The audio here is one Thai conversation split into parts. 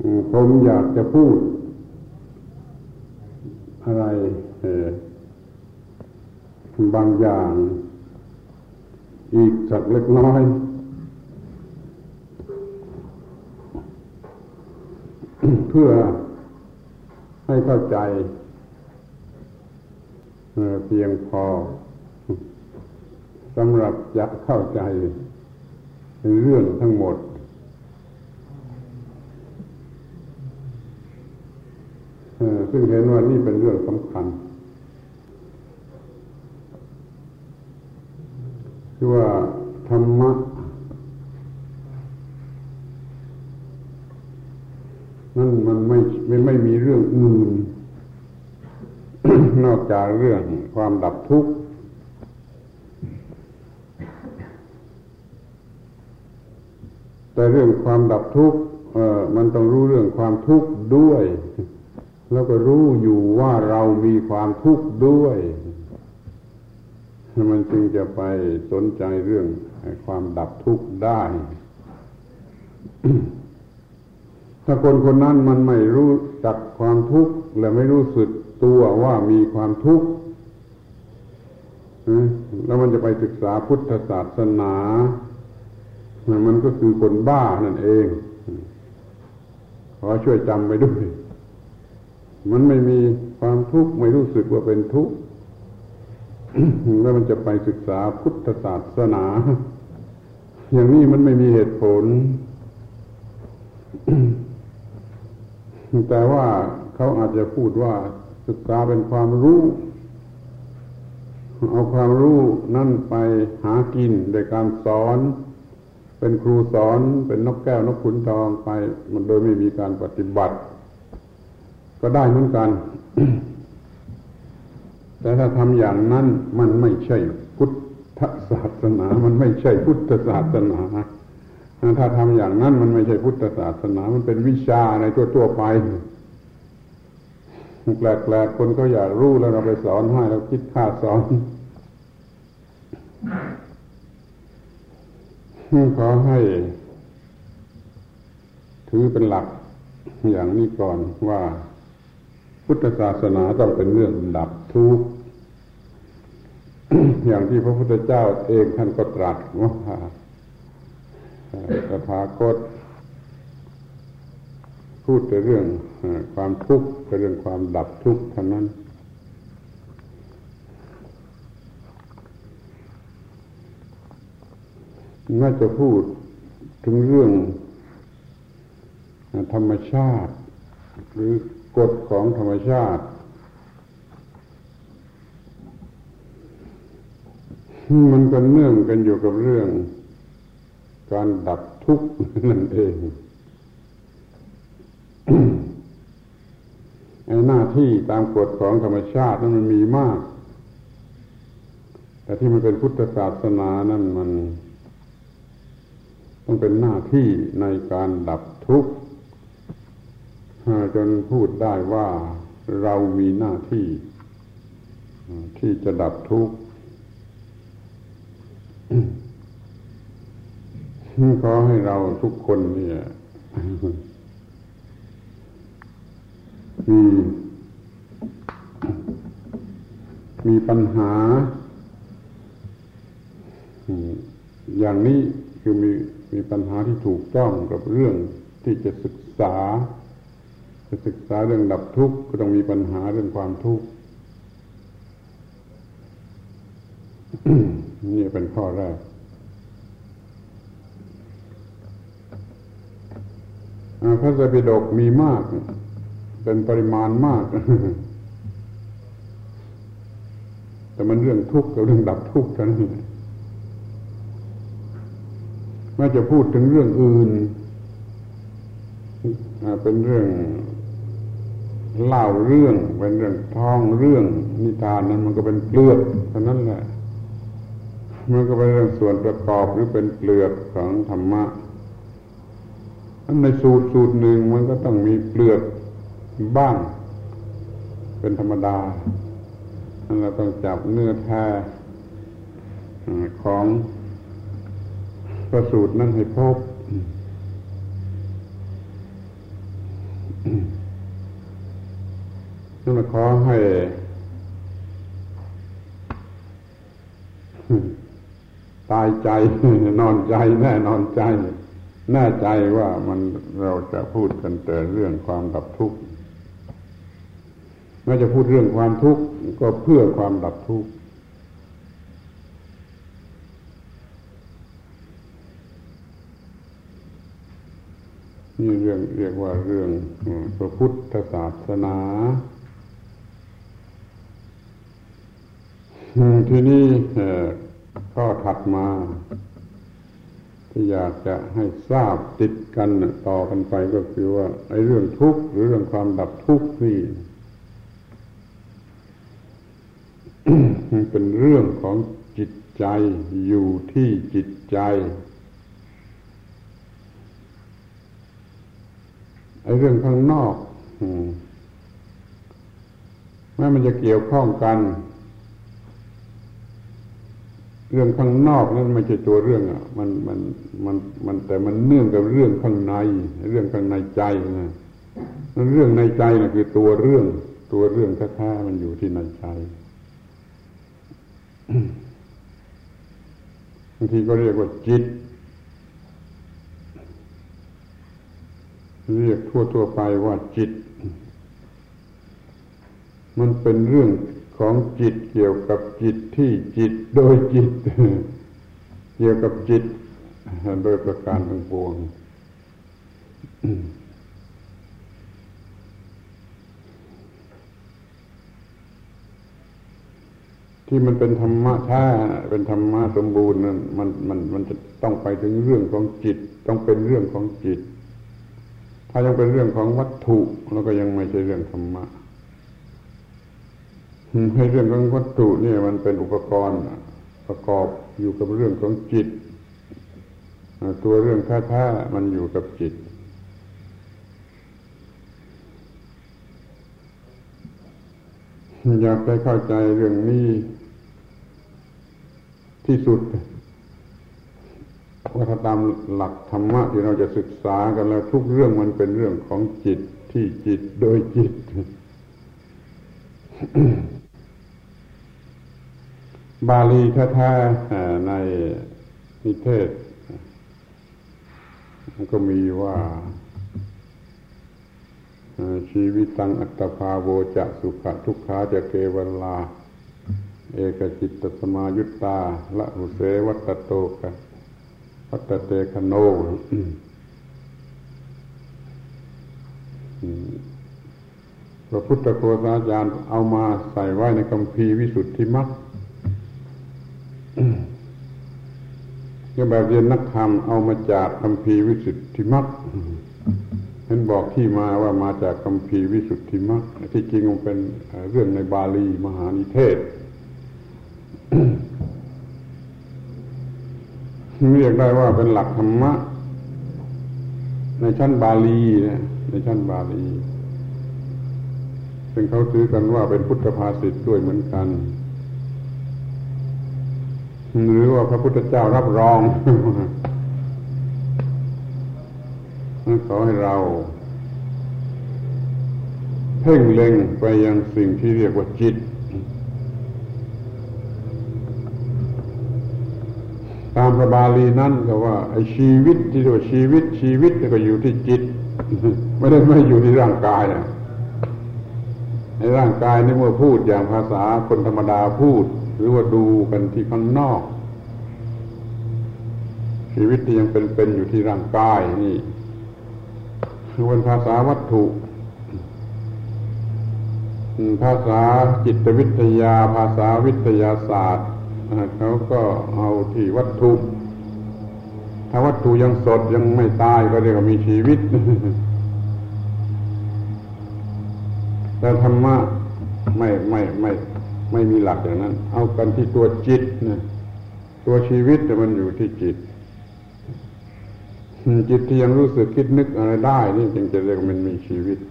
ผมอยากจะพูดอะไรบางอย่างอีกสักเล็กน้อยเพื่อให้เข้าใจเพียงพอสำหรับจะเข้าใจในเรื่องทั้งหมดซึ่งเห็นว่านี่เป็นเรื่องสำคัญคือว่าธรรมะนั่นมันไม่มีเรื่องอื่น นอกจากเรื่องความดับทุกข์แต่เรื่องความดับทุกข์มันต้องรู้เรื่องความทุกข์ด้วยแล้วก็รู้อยู่ว่าเรามีความทุกข์ด้วยมันจึงจะไปสนใจเรื่องความดับทุกข์ได้ ถ้าคนคนนั้นมันไม่รู้จักความทุกข์และไม่รู้สึกตัวว่ามีความทุกข์แล้วมันจะไปศึกษาพุทธศาสนามันก็คือคนบ้านั่นเองขอช่วยจำไปด้วยมันไม่มีความทุกข์ไม่รู้สึกว่าเป็นทุกข์ แล้วมันจะไปศึกษาพุทธศาสนาอย่างนี้มันไม่มีเหตุผล แต่ว่าเขาอาจจะพูดว่าศึกษาเป็นความรู้เอาความรู้นั่นไปหากินโดยการสอนเป็นครูสอนเป็นนกแก้วนกขุนทองไปมันโดยไม่มีการปฏิบัติก็ได้เหมือนกัน แต่ถ้าทำอย่างนั้นมันไม่ใช่พุทธศาสนามันไม่ใช่พุทธศาสนาถ้าทำอย่างนั้นมันไม่ใช่พุทธศาสนามันเป็นวิชาในทั่วๆไปแปลกๆคนก็อยากรู้แล้วเราไปสอนให้เราคิดค่าสอนขอให้ถือเป็นหลักอย่างนี้ก่อนว่าพุทธศาสนาต้องเป็นเรื่องดับทุกข์ อย่างที่พระพุทธเจ้าเองท่านก็ตรัสว่าตถาคตพูดแต่เรื่องความทุกข์แต่เรื่องความดับทุกข์เท่านั้นน่าจะพูดถึงเรื่องธรรมชาติหรือกฎของธรรมชาติมันก็เนื่องกันอยู่กับเรื่องการดับทุกข์นั่นเอง ไอ้หน้าที่ตามกฎของธรรมชาตินั้นมันมีมากแต่ที่มันเป็นพุทธศาสนานั้นมันต้องเป็นหน้าที่ในการดับทุกข์จนพูดได้ว่าเรามีหน้าที่ที่จะดับทุกข์ขอให้เราทุกคนเนี่ยมีปัญหาอย่างนี้คือมีปัญหาที่ถูกต้องกับเรื่องที่จะศึกษาเรื่องดับทุกข์ก็ต้องมีปัญหาเรื่องความทุกข์ นี่เป็นข้อแรกพระไตรปิฎกมีมากเป็นปริมาณมาก แต่มันเรื่องทุกข์กับเรื่องดับทุกข์เท่านั้นแม้จะพูดถึงเรื่องอื่นเป็นเรื่องเล่าเรื่องเป็นเรื่องท่องเรื่องนิทานนั้นมันก็เป็นเปลือกเท่านั้นแหละมันก็เป็นเรื่องส่วนประกอบหรือเป็นเปลือกของธรรมะในสูตรหนึ่งมันก็ต้องมีเปลือกบ้างเป็นธรรมดาเราต้องจับเนื้อแท้ของพระสูตรนั้นให้พบนั่นขอให้ตายใจนอนใจแน่นอนใจแน่ใจว่าเราจะพูดกันแต่เรื่องความดับทุกข์แม้จะพูดเรื่องความทุกข์ก็เพื่อความดับทุกข์นี่เรียกว่าเรื่องพระพุทธศาสนาทีนี้ข้อถัดมาที่อยากจะให้ทราบติดกันต่อกันไปก็คือว่าไอ้เรื่องทุกข์หรือเรื่องความดับทุกข์นี่ เป็นเรื่องของจิตใจอยู่ที่จิตใจไอ้เรื่องข้างนอกแม้มันจะเกี่ยวข้องกันเรื่องข้างนอกนั้นไม่ใช่ตัวเรื่องมันแต่มันเนื่องกับเรื่องข้างในเรื่องข้างในใจนะนั่นเรื่องในใจนะคือตัวเรื่องแท้ๆมันอยู่ที่ในใจบางทีก็เรียกว่าจิตเรียกทั่วไปว่าจิตมันเป็นเรื่องของจิตเกี่ยวกับจิตที่จิตโดยจิตเกี่ยวกับจิตโดยประการทั้งปวงที่มันเป็นธรรมะแท้เป็นธรรมะสมบูรณ์นั้นมันจะต้องไปถึงเรื่องของจิตต้องเป็นเรื่องของจิตถ้ายังเป็นเรื่องของวัตถุแล้วก็ยังไม่ใช่เรื่องธรรมะให้เรื่องของวัตถุเนี่ยมันเป็นอุปกรณ์ประกอบอยู่กับเรื่องของจิตตัวเรื่องแท้ๆมันอยู่กับจิตอยากให้เข้าใจเรื่องนี้ที่สุดว่าถ้าตามหลักธรรมะที่เราจะศึกษากันแล้วทุกเรื่องมันเป็นเรื่องของจิตที่จิตโดยจิต บาลีแท้ๆในนิเทศมันก็มีว่าชีวิตังอัตตภาโวจะสุขะทุกขาจะเกวลาเอกจิตตสมายุตตาละหุเสวัตโตกะวัตเตคโนพระพุทธโฆษาจารย์เอามาใส่ไว้ในคัมภีร์วิสุทธิมรรคก็แบบเรียนนักธรรมเอามาจากคัมภีร์วิสุทธิมรรคเห็นบอกที่มาว่ามาจากคัมภีร์วิสุทธิมรรคที่จริงมันเป็นเรื่องในบาลีมหานิเทศ เรียกได้ว่าเป็นหลักธรรมะในชั้นบาลีนะในชั้นบาลีซึ่งเขาถือกันว่าเป็นพุทธภาษิตด้วยเหมือนกันหรือว่าพระพุทธเจ้ารับรอง ขอให้เราเพ่งเล็งไปยังสิ่งที่เรียกว่าจิตตามพระบาลีนั้นก็ว่าไอ้ชีวิตที่เรียกว่าชีวิตก็อยู่ที่จิต ไม่อยู่ที่ร่างกายนะในร่างกายนี่เมื่อพูดอย่างภาษาคนธรรมดาพูดหรือว่าดูกันที่ข้างนอกชีวิตที่ยังเป็นอยู่ที่ร่างกายนี่คือเป็นภาษาวัตถุภาษาจิตวิทยาภาษาวิทยาศาสตร์เขาก็เอาที่วัตถุถ้าวัตถุยังสดยังไม่ตายก็เรียกว่ามีชีวิต แต่ธรรมะไม่มีหลักอย่างนั้นเอากันที่ตัวจิตนะตัวชีวิตมันอยู่ที่จิตจิตที่ยังรู้สึกคิดนึกอะไรได้นี่จึงจะเรียกมันมีชีวิต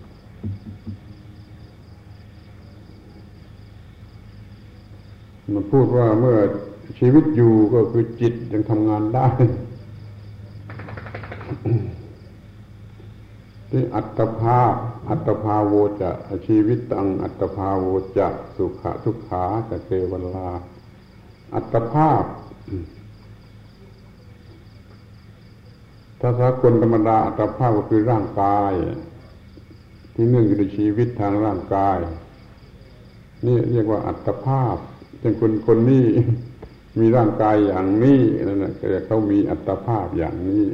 มันพูดว่าเมื่อชีวิตอยู่ก็คือจิตยังทำงานได้ จที่อัตภาพอัตภาโวจะชีวิตตังอัตภาโวจะสุขะทุกขาจะเกวลาอัตภาพถ้าสากลธรรมดาอัตภาพก็คือร่างกายที่เนื่องอยู่ในชีวิตทางร่างกายนี่เรียกว่าอัตภาพเช่นคนนี้มีร่างกายอย่างนี้นั่นแหละเขามีอัตภาพอย่างนี้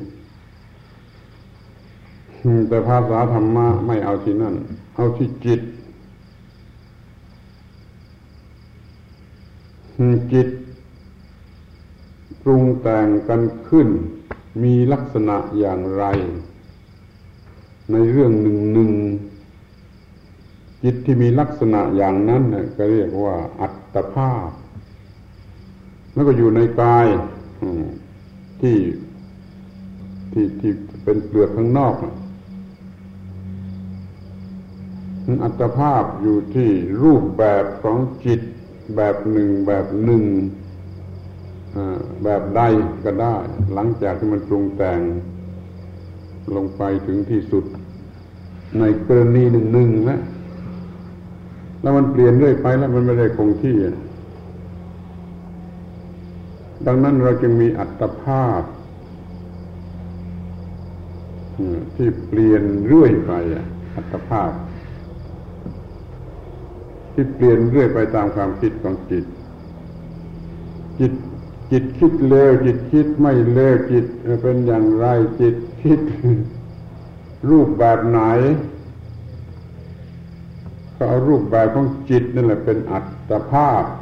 แต่ภาษาธรรมะไม่เอาที่นั่นเอาที่จิตจิตปรุงแต่งกันขึ้นมีลักษณะอย่างไรในเรื่องหนึ่งจิตที่มีลักษณะอย่างนั้นก็เรียกว่าอัตภาพแล้วก็อยู่ในกายที่เป็นเปลือกข้างนอกอัตภาพอยู่ที่รูปแบบของจิตแบบหนึ่งแบบใดก็ได้หลังจากที่มันปรุงแต่งลงไปถึงที่สุดในกรณีหนึ่งแล้วมันเปลี่ยนเรื่อยไปแล้วมันไม่ได้คงที่ดังนั้นเราจึงมีอัตภาพที่เปลี่ยนเรื่อยไปอัตภาพที่เปลี่ยนเรื่อยไปตามความคิดของจิตคิดเลวจิตคิดไม่เลวจิตเป็นอย่างไรจิตคิดรูปแบบไหนก็เอารูปแบบของจิตนั่นแหละเป็นอัตภาพ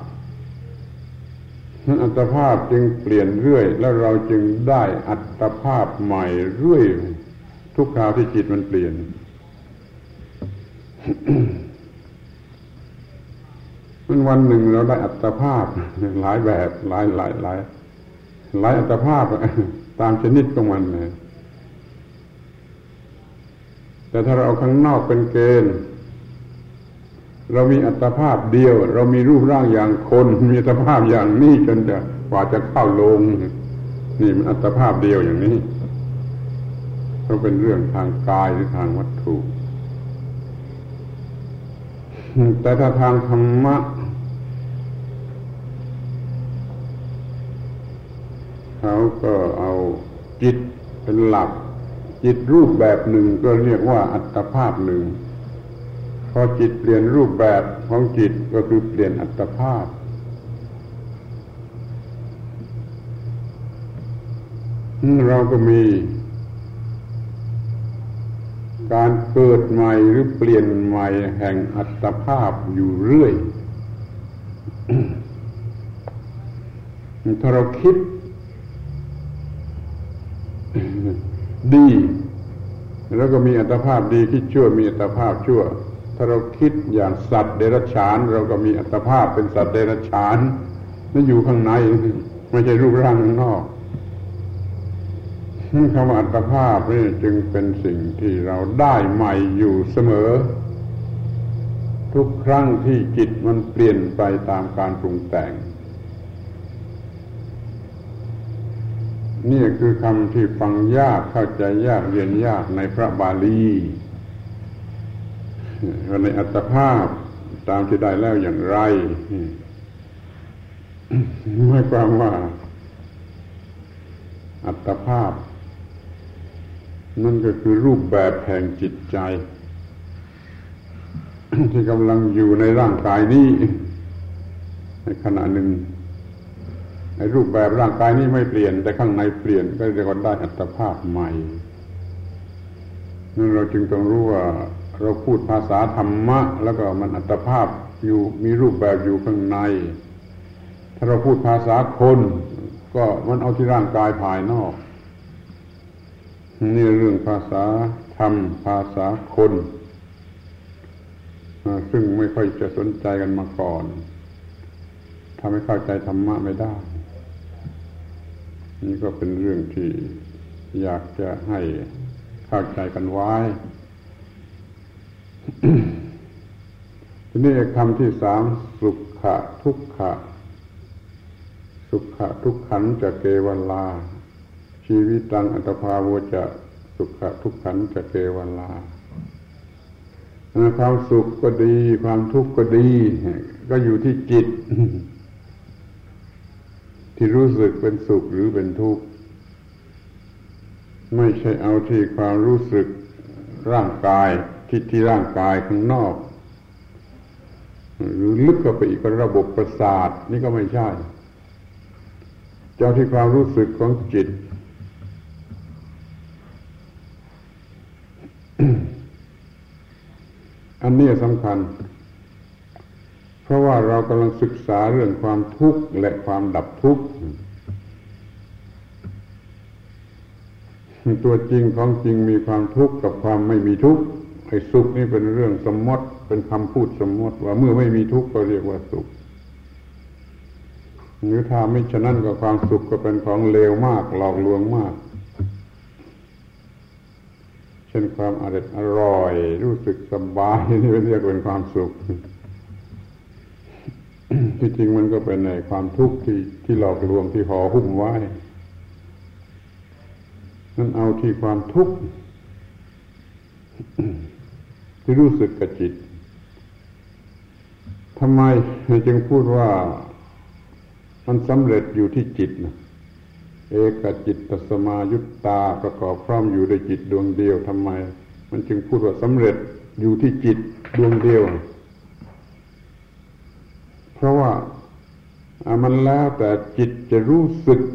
อัตภาพจึงเปลี่ยนเรื่อยแล้วเราจึงได้อัตภาพใหม่เรื่อยทุกคราวที่จิตมันเปลี่ยน วันหนึ่งเราได้อัตภาพหลายแบบหลายอัตภาพตามชนิดของมันเลยแต่ถ้าเราเอาข้างนอกเป็นเกณฑ์เรามีอัตภาพเดียวเรามีรูปร่างอย่างคนมีอัตภาพอย่างนี้จนจะกว่าจะเข้าโลงนี่มันอัตภาพเดียวอย่างนี้ก็เป็นเรื่องทางกายหรือทางวัตถุแต่ถ้าทางธรรมะเขาก็เอาจิตเป็นหลักจิตรูปแบบหนึ่งก็เรียกว่าอัตภาพหนึ่งพอจิตเปลี่ยนรูปแบบของจิตก็คือเปลี่ยนอัตภาพเราก็มีการเกิดใหม่หรือเปลี่ยนใหม่แห่งอัตภาพอยู่เรื่อย ถ้าเราคิดดีแล้วก็มีอัตภาพดีคิดชั่วมีอัตภาพชั่วถ้าเราคิดอย่างสัตว์เดรัจฉานเราก็มีอัตภาพเป็นสัตว์เดรัจฉานนั่นอยู่ข้างในไม่ใช่รูปร่างข้างนอกคำว่าอัตภาพนี่จึงเป็นสิ่งที่เราได้ใหม่อยู่เสมอทุกครั้งที่จิตมันเปลี่ยนไปตามการปรุงแต่งนี่คือคำที่ฟังยากเข้าใจยากเรียนยากในพระบาลีว่าในอัตภาพตามที่ได้แล้วอย่างไรหมายความว่าอัตภาพนั่นก็คือรูปแบบแห่งจิตใจที่กำลังอยู่ในร่างกายนี้ในขณะหนึ่งในรูปแบบร่างกายนี้ไม่เปลี่ยนแต่ข้างในเปลี่ยนก็เรียกว่าได้อัตภาพใหม่นั่นเราจึงต้องรู้ว่าเราพูดภาษาธรรมะแล้วก็มันอัตภาพอยู่มีรูปแบบอยู่ข้างในถ้าเราพูดภาษาคนก็มันเอาที่ร่างกายภายนอกนี่เรื่องภาษาธรรมภาษาคนซึ่งไม่ค่อยจะสนใจกันมาก่อนทำให้เข้าใจธรรมะไม่ได้นี่ก็เป็นเรื่องที่อยากจะให้เข้าใจกันไว้ ทีนี้คำที่สามสุขะทุกขะสุขะทุกขันจะเกวลาชีวิตังอัตภาโวจะสุขะทุกขันจะเกวลาความสุขก็ดีความทุกข์ก็ดีก็อยู่ที่จิตที่รู้สึกเป็นสุขหรือเป็นทุกข์ไม่ใช่เอาที่ความรู้สึกร่างกายที่ร่างกายข้างนอกหรือลึกเข้าไปอีกระบบประสาทนี่ก็ไม่ใช่เจ้าที่ความรู้สึกของจิต อันนี้สำคัญเพราะว่าเรากำลังศึกษาเรื่องความทุกข์และความดับทุกข์ตัวจริงของจริงมีความทุกข์กับความไม่มีทุกข์ไอ้สุขนี่เป็นเรื่องสมมติเป็นคำพูดสมมติว่าเมื่อไม่มีทุกข์ก็เรียกว่าสุขหรือถ้าไม่ฉะนั้นก็ความสุขก็เป็นของเลวมากหลอกลวงมากเช่นความอร่อยรู้สึกสบายนี่เรียกเป็นความสุขที่จริงมันก็เป็นในความทุกข์ที่หลอกลวงที่ห่อหุ้มไว้นั่นเอาที่ความทุกข์ที่รู้สึกกับจิตทำไมจึงพูดว่ามันสำเร็จอยู่ที่จิตนะเอกจิตตสมายุตตาประกอบพร้อมอยู่ในจิตดวงเดียวทำไมมันจึงพูดว่าสำเร็จอยู่ที่จิตดวงเดียวเพราะว่ามันแล้วแต่จิตจะรู้สึก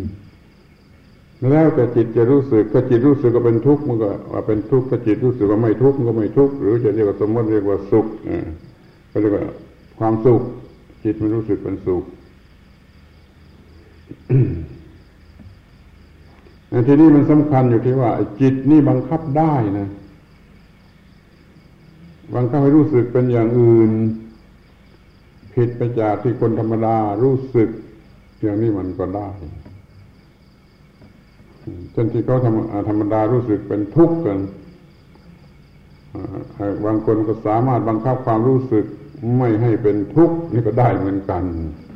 แล้วแต่จิตจะรู้สึกก็จิตรู้สึกก็เป็นทุกข์มันก็ว่าเป็นทุกข์ถ้าจิตรู้สึกว่าไม่ทุกข์มันก็ไม่ทุกข์หรือจะเรียกว่าสมมติเรียกว่าสุขก็เรียกว่าความสุขจิตมันรู้สึกเป็นสุขทีนี้มันสำคัญอยู่ที่ว่าจิตนี่บังคับได้นะบังคับให้รู้สึกเป็นอย่างอื่นผิดไปจากที่คนธรรมดารู้สึกอย่างนี้มันก็ได้เช่นที่เขาธรรมดารู้สึกเป็นทุกข์กันบางคนก็สามารถบังคับความรู้สึกไม่ให้เป็นทุกข์นี่ก็ได้เหมือนกัน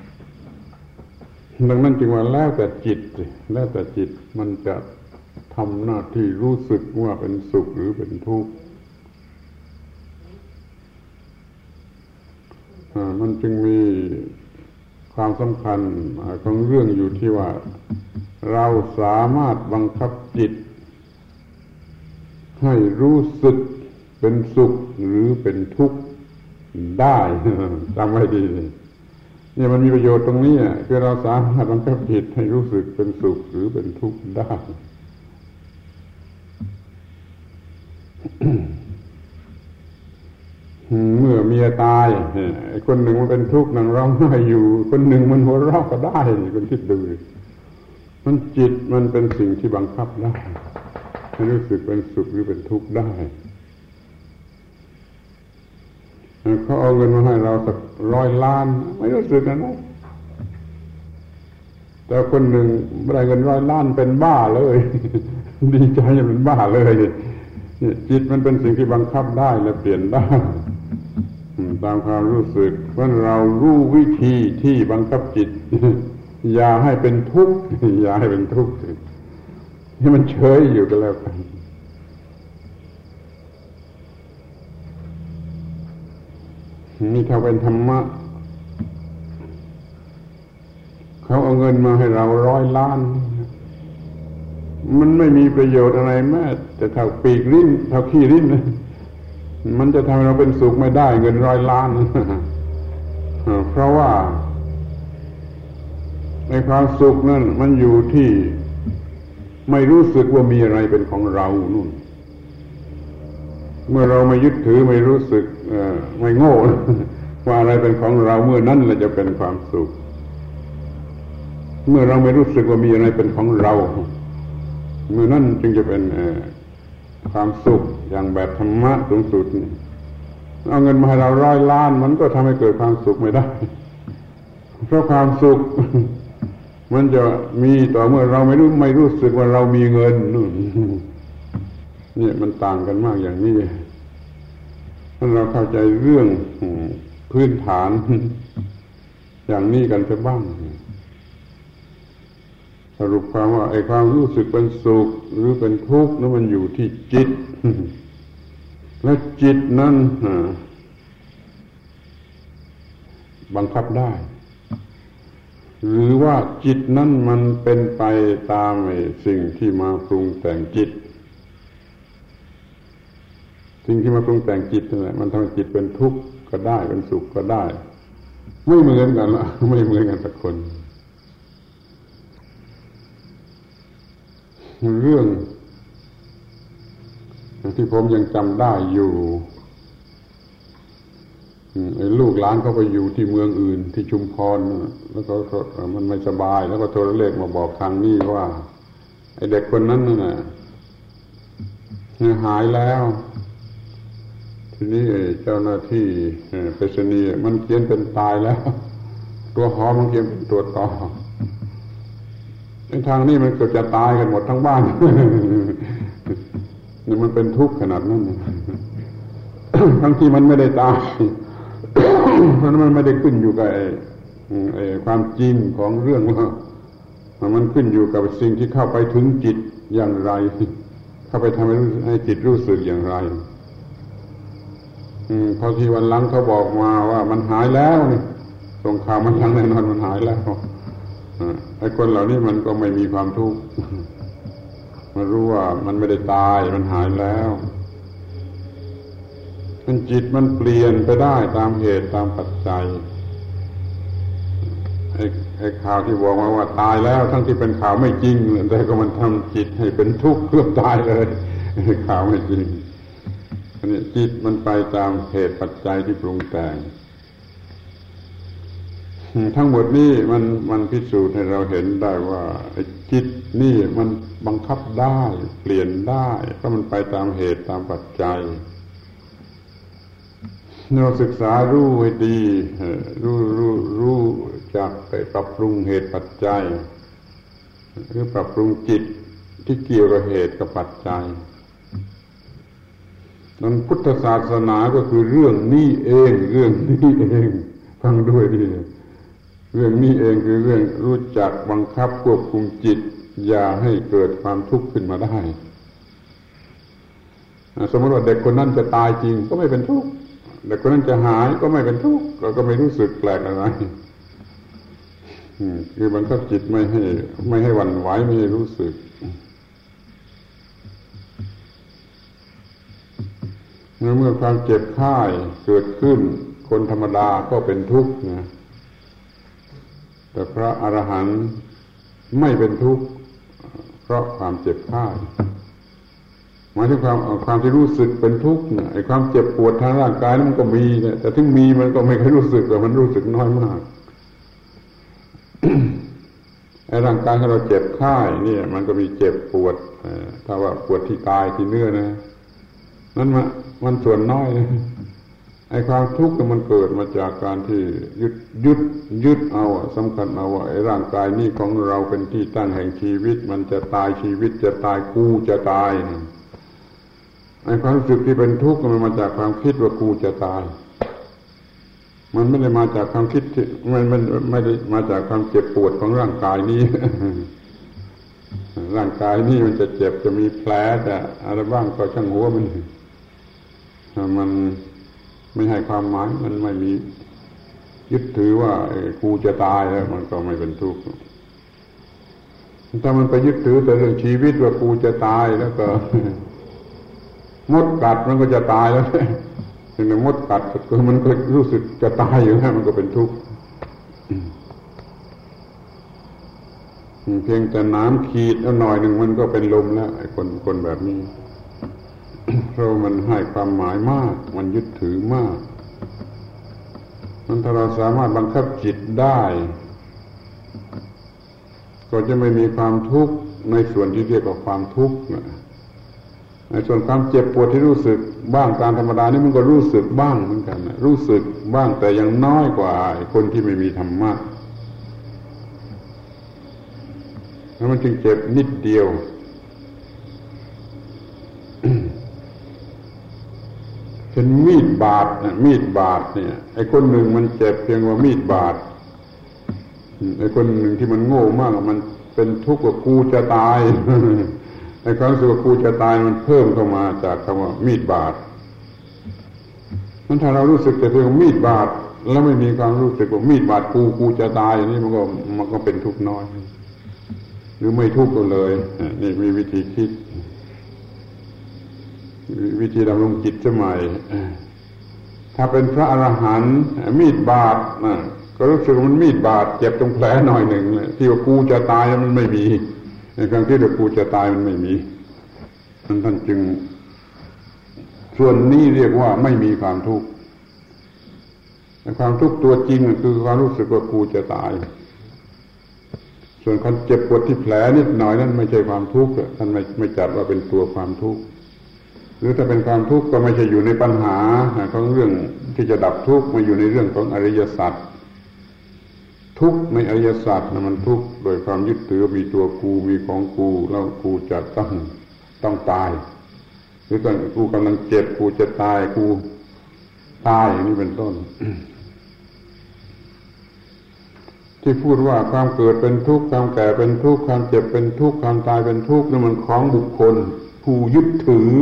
ดังนั้นจึงว่าแล้วแต่จิตมันจะทำหน้าที่รู้สึกว่าเป็นสุขหรือเป็นทุกข์มันจึงมีความสำคัญของเรื่องอยู่ที่ว่าเราสามารถบังคับจิตให้รู้สึกเป็นสุขหรือเป็นทุกข์ได้จำไว้ดีเนี่ยมันมีประโยชน์ตรงนี้คือเราสามารถบังคับจิตให้รู้สึกเป็นสุขหรือเป็นทุกข์ได้ เมื่อเมียตายไอ้คนหนึ่งมันเป็นทุกข์นั่งร้องไห้อยู่คนหนึ่งมันหัวเราะก็ได้คุณคิดดูมันจิตมันเป็นสิ่งที่บังคับได้ให้รู้สึกเป็นสุขหรือเป็นทุกข์ได้เขาเอาเงินมาให้เราสัก100 ล้านไม่รู้สึกนะแต่คนหนึ่งได้เงิน100 ล้านเป็นบ้าเลยดีใจเป็นบ้าเลยจิตมันเป็นสิ่งที่บังคับได้และเปลี่ยนได้ตามความรู้สึกเพราะเรารู้วิธีที่บังคับจิตอย่าให้เป็นทุกข์อย่าให้เป็นทุกข์ให้มันเฉยอยู่ก็แล้วกันนี่ถ้าเป็นธรรมะเขาเอาเงินมาให้เรา100 ล้านมันไม่มีประโยชน์อะไรแม้แต่เท่าปีกลิ้นเท่าขี้ลิ้นมันจะทำให้เราเป็นสุขไม่ได้เงิน100 ล้านเพราะว่าในความสุขนั่นมันอยู่ที่ไม่รู้สึกว่ามีอะไรเป็นของเรานู่นเมื่อเราไม่ยึดถือไม่รู้สึกไม่โง่ว่าอะไรเป็นของเราเมื่อนั้นเราจะเป็นความสุขเมื่อเราไม่รู้สึกว่ามีอะไรเป็นของเราเมื่อนั้นจึงจะเป็นความสุขอย่างแบบธรรมะสูงสุดเอาเงินมาให้เรา100 ล้านมันก็ทำให้เกิดความสุขไม่ได้เพราะความสุขมันจะมีต่อเมื่อเราไม่รู้สึกว่าเรามีเงินนู่นนี่มันต่างกันมากอย่างนี้ถ้าเราเข้าใจเรื่องพื้นฐานอย่างนี้กันสักบ้างสรุปความว่าไอ้ความรู้สึกเป็นสุขหรือเป็นทุกข์นั้นมันอยู่ที่จิตและจิตนั้นบังคับได้หรือว่าจิตนั้นมันเป็นไปตามสิ่งที่มาปรุงแต่งจิตสิ่งที่มาปรุงแต่งจิตนั่นแหละมันทำให้จิตเป็นทุกข์ก็ได้เป็นสุขก็ได้ไม่เหมือนกันละไม่เหมือนกันสักคนเรื่องที่ผมยังจำได้อยู่ลูกหลานเขาไปอยู่ที่เมืองอื่นที่ชุมพรแล้วก็มันไม่สบายแล้วก็โทรเลขมาบอกทางนี้ว่าไอ้เด็กคนนั้นน่ะหายแล้วทีนี้เจ้าหน้าที่ไปรษณีย์มันเขียนเป็นตายแล้วตัวหอมันเขียนเป็นตัวต่อในทางนี้มันเกิดจะตายกันหมดทั้งบ้านนี่มันเป็นทุกข์ขนาดนั้นทั้งที่มันไม่ได้ตายเพราะมันไม่ได้ขึ้นอยู่กับความจริงของเรื่องว่ามันขึ้นอยู่กับสิ่งที่เข้าไปถึงจิตอย่างไรเข้าไปทำให้จิตรู้สึกอย่างไรพอทีวันหลังเขาบอกมาว่ามันหายแล้วนี่ส่งข่าวมันทั้งแน่นอนมันหายแล้วไอ้คนเหล่านี้มันก็ไม่มีความทุกข์มันรู้ว่ามันไม่ได้ตายมันหายแล้วจิตมันเปลี่ยนไปได้ตามเหตุตามปัจจัยไอ้ข่าวที่บอกมาว่าตายแล้วทั้งที่เป็นข่าวไม่จริงแต่ก็มันทำจิตให้เป็นทุกข์เพื่อตายเลยข่าวไม่จริงอันนี้จิตมันไปตามเหตุปัจจัยที่ปรุงแต่งทั้งหมดนี้มันพิสูจน์ให้เราเห็นได้ว่าจิตนี่มันบังคับได้เปลี่ยนได้เพราะมันไปตามเหตุตามปัจจัยเราศึกษารู้ให้ดีรู้จักไปปรับปรุงเหตุปัจจัยหรือปรับปรุงจิตที่เกี่ยวกับเหตุกับปัจจัยนั้นพุทธศาสนาก็คือเรื่องนี้เองฟังด้วยดีเรื่องนี้เองคือเรื่องรู้จักบังคับควบคุมจิตอย่าให้เกิดความทุกข์ขึ้นมาได้สมมติว่าเด็กคนนั้นจะตายจริงก็ไม่เป็นทุกข์เด็กคนนั้นจะหายก็ไม่เป็นทุกข์เราก็ไม่รู้สึกแปลกอะไรคือบังคับจิตไม่ให้หวั่นไหวไม่ให้รู้สึกเมื่อความเจ็บไข้เกิดขึ้นคนธรรมดาก็เป็นทุกข์นะแต่พระอรหันต์ไม่เป็นทุกข์เพราะความเจ็บไข้หมายถึงความที่รู้สึกเป็นทุกข์เนี่ยไอ้ความเจ็บปวดทางร่างกายนั้นมันก็มีแต่ถึงมีมันก็ไม่เคยรู้สึกแต่มันรู้สึกน้อยมากไอ้ร่างกายของเราเจ็บไข้เนี่ยมันก็มีเจ็บปวดถ้าว่าปวดที่กายที่เนื้อนะนั้นมันส่วนน้อยนะไอ้ความทุกข์มันเกิดมาจากการที่ยึดเอาสำคัญเอาว่าไอ้ร่างกายนี้ของเราเป็นที่ตั้งแห่งชีวิตมันจะตายชีวิตจะตายกูจะตายไอ้ความรู้สึกที่เป็นทุกข์มันมาจากความคิดว่ากูจะตายมันไม่ได้มาจากความคิดที่มันไม่ได้มาจากความเจ็บปวดของร่างกายนี้ ร่างกายนี้มันจะเจ็บจะมีแผลแต่อะไรบ้างก็ช่างหัวมันไม่ให้ความหมายมันไม่มียึดถือว่ากูจะตายแล้วมันก็ไม่เป็นทุกข์ถ้ามันไปยึดถือแต่เรื่องชีวิตว่ากูจะตายแล้วก็มดกัดมันก็จะตายแล้วถึงมดกัดก็มันก็รู้สึกจะตายอยู่แล้วมันก็เป็นทุกข์เพียงแต่น้ำขีดแล้วหน่อยหนึ่งมันก็เป็นลมแล้วไอ้คนแบบนี้เพราะมันให้ความหมายมากมันยึดถือมากถ้าเราสามารถบังคับจิตได้ก็จะไม่มีความทุกข์ในส่วนที่เรียกว่าความทุกข์ในส่วนความเจ็บปวดที่รู้สึกบ้างตามธรรมดานี่มันก็รู้สึกบ้างเหมือนกันรู้สึกบ้างแต่ยังน้อยกว่าคนที่ไม่มีธรรมะแล้วมันจึงเจ็บนิดเดียวเป็นมีดบาดเนี่ยไอ้คนหนึ่งมันเจ็บเพียงว่ามีดบาดไอ้คนหนึ่งที่มันโง่มากมันไปเป็นทุกข์ว่ากูจะตาย ในความรู้สึกว่ากูจะตายมันเพิ่มเข้ามาจากคำว่ามีดบาดนั้นถ้าเรารู้สึกแต่เพียงมีดบาดแล้วไม่มีความรู้สึกว่ามีดบาดกูจะตายอย่างนี้มันก็เป็นทุกข์น้อยหรือไม่ทุกข์ก็เลยนี่มีวิธีคิดวิธีดำรงจิตสมัยถ้าเป็นพระอรหันต์มีดบาดก็รู้สึกว่ามันมีดบาดเจ็บตรงแผลหน่อยหนึ่งที่ว่ากูจะตายมันไม่มีในครั้งที่ว่ากูจะตายมันไม่มีท่านจึงส่วนนี้เรียกว่าไม่มีความทุกข์ความทุกข์ตัวจริงคือความรู้สึกว่ากูจะตายส่วนการเจ็บปวดที่แผลนิดหน่อยนั้นไม่ใช่ความทุกข์ท่านไม่จัดว่าเป็นตัวความทุกข์หรือถ้าเป็นความทุกข์ก็ไม่ใช่อยู่ในปัญหาของเรื่องที่จะดับทุกข์มาอยู่ในเรื่องของอริยสัจทุกข์ในอริยสัจมันทุกข์โดยความยึดถือมีตัวกูมีของกูแล้วกูจะต้องตายหรือตอนกูกำลังเจ็บกูจะตายกูตายนี่เป็นต้น ที่พูดว่าความเกิดเป็นทุกข์ความแก่เป็นทุกข์ความเจ็บเป็นทุกข์ความตายเป็นทุกข์นั่นมันของบุคคลผู้ยึดถือ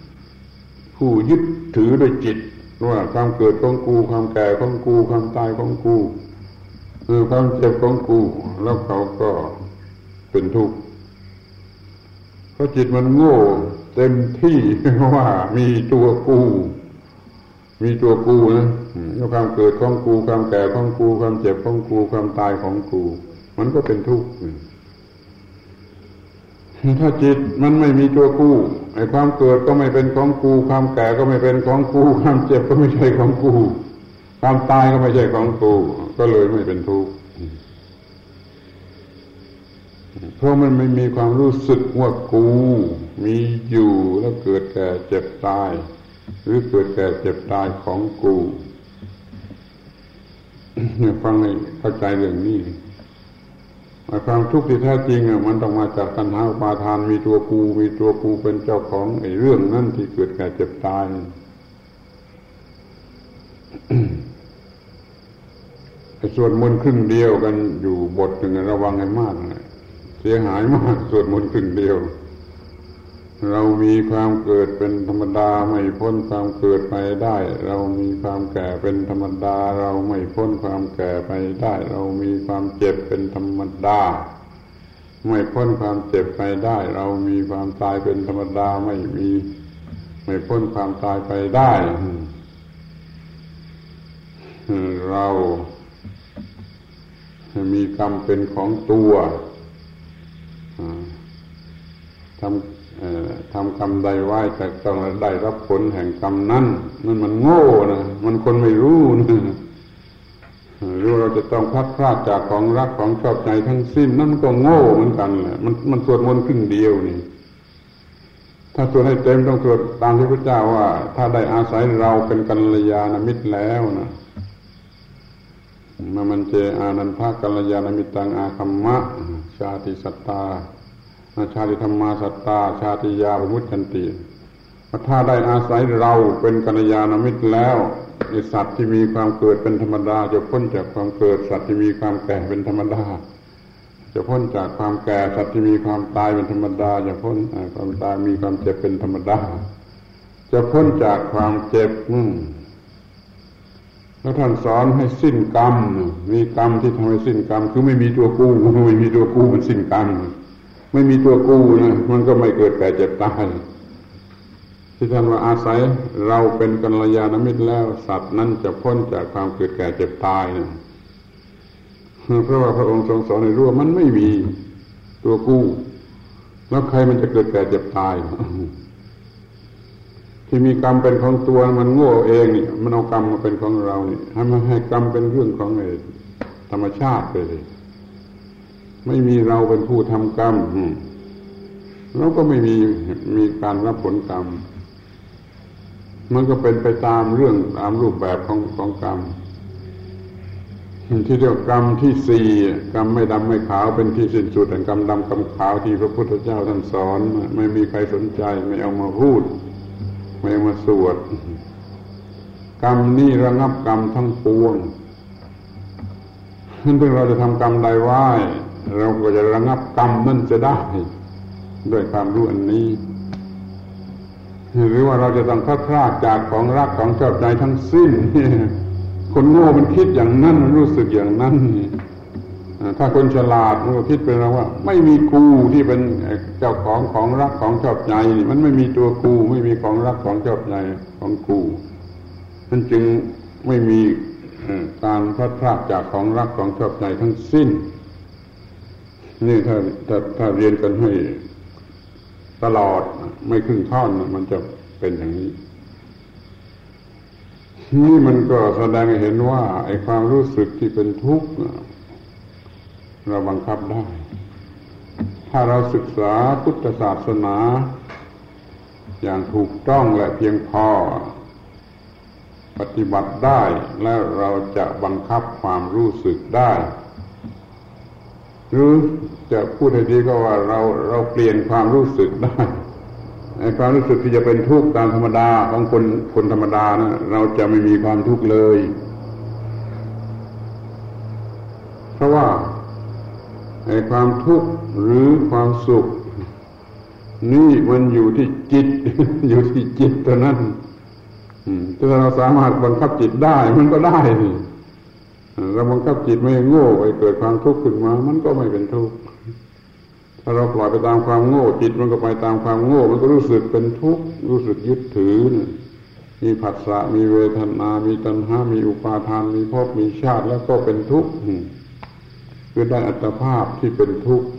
ด้วยจิตว่าความเกิดของกูความแก่ของกูความตายของกูความเจ็บของกูแล้วเขาก็เป็นทุกข์เพราะจิตมันโง่เต็มที่ว่ามีตัวกูนะความเกิดของกูความแก่ของกูความเจ็บของกูความตายของกูมันก็เป็นทุกข์ถ้าจิตมันไม่มีตัวกูไอ้ความเกิดก็ไม่เป็นของกูความแก่ก็ไม่เป็นของกูความเจ็บก็ไม่ใช่ของกูความตายก็ไม่ใช่ของกูก็เลยไม่เป็นทุกข์เพราะมันไม่มีความรู้สึกว่ากูมีอยู่แล้วเกิดแก่เจ็บตายหรือเกิดแก่เจ็บตายของกูฟังให้เข้าใจเรื่องนี้ความทุกข์ที่แท้จริงมันต้องมาจากตัณหาอุปาทานมีตัวกูเป็นเจ้าของไอ้เรื่องนั่นที่เกิดแก่เจ็บตายสวดมนต์ครึ่งเดียวกันอยู่บทหนึ่งระวังให้มากเสียหายมากสวดมนต์ครึ่งเดียวเรามีความเกิดเป็นธรรมดาไม่พ้นความเกิดไปได้เรามีความแก่เป็นธรรมดาเราไม่พ้นความแก่ไปได้เรามีความเจ็บเป็นธรรมดาไม่พ้นความเจ็บไปได้เรามีความตายเป็นธรรมดาไม่พ้นความตายไปได้เรามีกรรมเป็นของตัวทำกรรมใดไว้แต่ต้องได้รับผลแห่งกรรมนั้นมันโง่นะมันคนไม่รู้นะรู้เราจะต้องพลัดพรากจากของรักของชอบใจทั้งสิ้นนั่นก็โง่เหมือนกันแหละมันสวดมนต์ครึ่งเดียวนี่ถ้าสวดให้เต็มต้องสวดตามที่พระเจ้าว่าถ้าได้อาศัยเราเป็นกัลยาณมิตรแล้วนะมันเจอานันทกัลยาณมิตตังอาคัมมะชาติสัตตาชาติธรรมาสัตตาชาติยาวิมุตตันติถ้าได้อาศัยเราเป็นกัลยาณมิตรแล้วสัตว์ที่มีความเกิดเป็นธรรมดาจะพ้นจากความเกิดสัตว์ที่มีความแก่เป็นธรรมดาจะพ้นจากความแก่สัตว์ที่มีความตายเป็นธรรมดาจะพ้นความตายมีความเจ็บเป็นธรรมดาจะพ้นจากความเจ็บแล้วท่านสอนให้สิ้นกรรมมีกรรมที่ทำให้สิ้นกรรมคือไม่มีตัวกูไม่มีตัวกูมันสิ้นกรรมไม่มีตัวกูนะมันก็ไม่เกิดแก่เจ็บตายที่ท่านว่าอาศัยเราเป็นกัลยาณมิตรแล้วสัตว์นั้นจะพ้นจากความเกิดแก่เจ็บตายนะเพราะว่าพระองค์ทรงสอนให้รู้ว่ามันไม่มีตัวกูแล้วใครมันจะเกิดแก่เจ็บตายที่มีกรรมเป็นของตัวมันโง่เองนี่มันเอากรรมมาเป็นของเรานี่ให้กรรมเป็นเรื่องของธรรมชาติไปเลยไม่มีเราเป็นผู้ทำกรรมแล้วก็ไม่มีการรับผลกรรมมันก็เป็นไปตามเรื่องตามรูปแบบของกรรมที่เรียกกรรมที่สี่กรรมไม่ดำไม่ขาวเป็นที่สิ้นสุดแห่งกรรมดำกรรมขาวที่พระพุทธเจ้าท่านสอนไม่มีใครสนใจไม่เอามาพูดไม่เอามาสวดกรรมนี่ระงับกรรมทั้งปวงถ้าเราจะทำกรรมใดไว้เราก็จะระงับกรรมนั่นจะได้ด้วยความรู้อันนี้หรือว่าเราจะต้องพลาดจากของรักของชอบใจทั้งสิ้นคนโง่มันคิดอย่างนั้นมันรู้สึกอย่างนั้นถ้าคนฉลาดมันก็คิดเป็นว่าไม่มีกูที่เป็นเจ้าของของรักของชอบใจนี่มันไม่มีตัวกูไม่มีของรักของชอบใจของกูมันจึงไม่มีการพลาดจากของรักของชอบใจทั้งสิ้นนี่ถ้าเรียนกันให้ตลอดไม่ครึ่งท่อนมันจะเป็นอย่างนี้นี่มันก็แสดงให้เห็นว่าไอ้ความรู้สึกที่เป็นทุกข์เราบังคับได้ถ้าเราศึกษาพุทธศาสนาอย่างถูกต้องและเพียงพอปฏิบัติได้แล้วเราจะบังคับความรู้สึกได้หรือจะพูดให้ดีก็ว่าเราเปลี่ยนความรู้สึกได้ไอ้ความรู้สึกที่จะเป็นทุกข์ตามธรรมดาของคนธรรมดานะเราจะไม่มีความทุกข์เลยเพราะว่าไอ้ความทุกข์หรือความสุขนี่มันอยู่ที่จิต อยู่ที่จิตเท่านั้นถ้าเราสามารถบังคับจิตได้มันก็ได้เราบังคับจิตไม่โง่ไปเกิดความทุกข์ขึ้นมามันก็ไม่เป็นทุกข์ถ้าเราปล่อยไปตามความโง่จิตมันก็ไปตามความโง่มันก็รู้สึกเป็นทุกข์รู้สึกยึดถือมีผัสสะมีเวทนามีตัณหามีอุปาทานมีภพมีชาติแล้วก็เป็นทุกข์คือได้อัตภาพที่เป็นทุกข์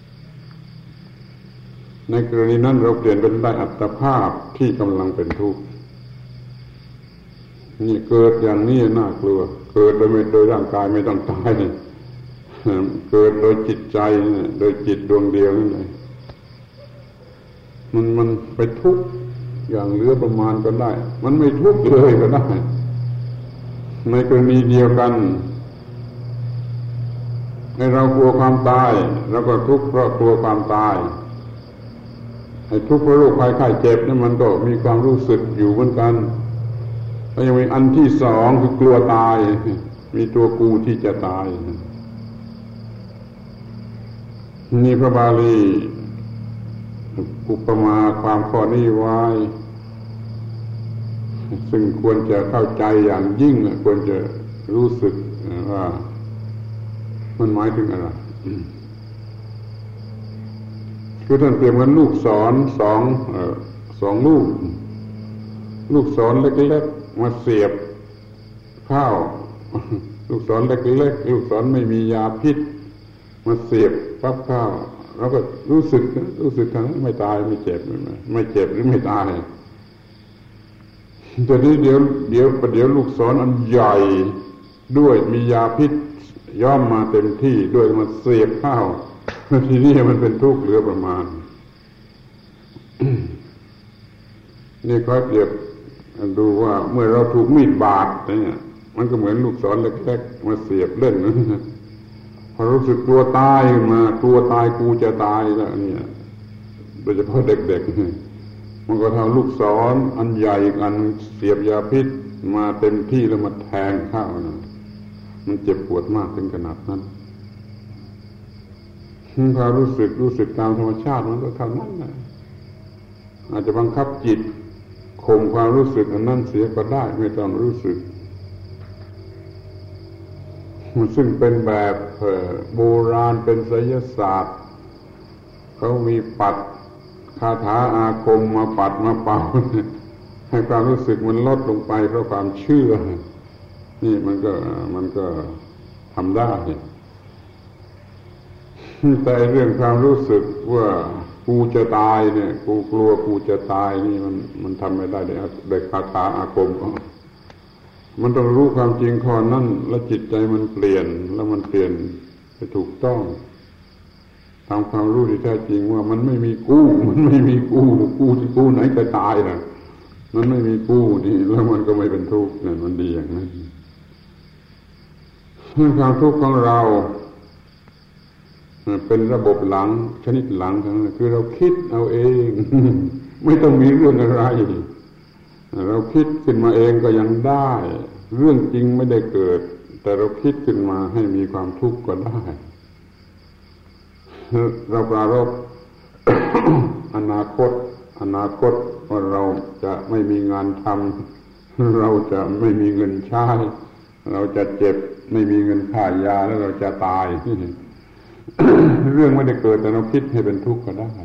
ในกรณีนั้นเราเปลี่ยนเป็นได้อัตภาพที่กำลังเป็นทุกข์นี่เกิดอย่างนี้น่ากลัวเกิดโดยร่างกายไม่ต้องตายเกิดโดยจิตใจโดยจิตดวงเดียวนั่นเลยมันไปทุกข์อย่างเหลือประมาณก็ได้มันไม่ทุกข์เลยก็ได้ในกรณีเดียวกันให้เรากลัวความตายเราก็ทุกข์เพราะกลัวความตายให้ทุกข์เพราะโรคภัยไข้เจ็บนั่นมันก็มีความรู้สึกอยู่เหมือนกันแล้วยังมีอันที่สองคือกลัวตายมีตัวกูที่จะตายนี่พระบาลีอุปมาความข้อนี้ไว้ซึ่งควรจะเข้าใจอย่างยิ่งควรจะรู้สึกว่ามันหมายถึงอะไรคือท่านเปรียบเหมือนลูกศรสองลูกศรเล็กๆมาเสียบข้าวลูกศรเล็กๆลูกศรไม่มียาพิษมาเสียบปั๊บข้าวเราก็รู้สึกทางนั้นไม่ตายไม่เจ็บไม่เจ็บหรือไม่ตายแต่นี้เดี๋ยวลูกศรอันใหญ่ด้วยมียาพิษย่อมมาเต็มที่ด้วยมาเสียบข้าวทีนี้มันเป็นทุกข์เหลือประมาณ นี่ค่อยเปรียบดูว่าเมื่อเราถูกมีดบาดเนี่ยมันก็เหมือนลูกศรเล็กๆมาเสียบเล่นนะพอรู้สึกกลัวตายมากลัวตายกูจะตายแล้วเนี่ยโดยเฉพาะเด็กๆมันก็ทำลูกศรอันใหญ่อันเสียบยาพิษมาเต็มที่แล้วมาแทงเข้านะมันเจ็บปวดมากถึงขนาดนั้นพอรู้สึกตามธรรมชาติมันก็เท่านั้นนะอาจจะบังคับจิตข่มความรู้สึกอันนั้นเสียก็ได้ไม่ต้องรู้สึกซึ่งเป็นแบบโบราณเป็นไสยศาสตร์เขามีปัดคาถาอาคมมาปัดมาเป่าให้ความรู้สึกมันลดลงไปเพราะความเชื่อนี่มันก็ทำได้แต่เรื่องความรู้สึกว่ากูจะตายเนี่ยกูกลัวกูจะตายนี่มันทำไม่ได้ด้วยคาถาอาคมมันต้องรู้ความจริงข้อนั้นแล้วจิตใจมันเปลี่ยนแล้วมันเปลี่ยนไปถูกต้องตามความรู้ที่แท้จริงว่ามันไม่มีมันไม่มีที่กูไหนจะตายล่ะมันไม่มีกูนี่แล้วมันก็ไม่เป็นทุกข์เนี่ยมันดีอย่างนั้นความทุกข์ของเราเป็นระบบหลังชนิดหลังทั้งนั้นคือเราคิดเอาเองไม่ต้องมีเรื่องอะไรเราคิดขึ้นมาเองก็ยังได้เรื่องจริงไม่ได้เกิดแต่เราคิดขึ้นมาให้มีความทุกข์ก็ได้เราปรารภ อนาคตว่าเราจะไม่มีงานทำเราจะไม่มีเงินใช้เราจะเจ็บไม่มีเงินค่ายาแล้วเราจะตาย เรื่องไม่ได้เกิดแต่เราคิดให้เป็นทุกข์ก็ได้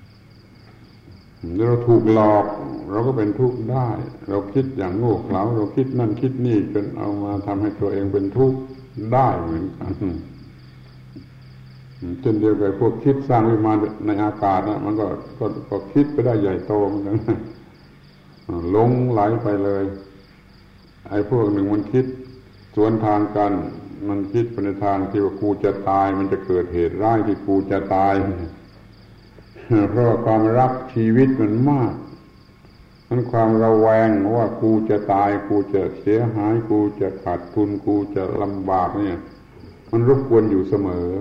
เราถูกหลอกเราก็เป็นทุกข์ได้เราคิดอย่างโง่เขลาเราคิดนั่นคิดนี่จนเอามาทำให้ตัวเองเป็นทุกข์ได้เหมือนกันเช่นเดียวกับพวกคิดสร้างวิมานในอากาศนะมันก็คิดไปได้ใหญ่โตเหมือนกันหลงไหลไปเลยไอ้พวกหนึ่งมันคิดสวนทางกันมันคิดไปในทางที่ว่ากูจะตายมันจะเกิดเหตุร้ายที่กูจะตายเพราะความรักชีวิตมันมากมันความระแวงว่ากูจะตายกูจะเสียหายกูจะขาดทุนกูจะลำบากเนี่ยมันรบกวนอยู่เสมอ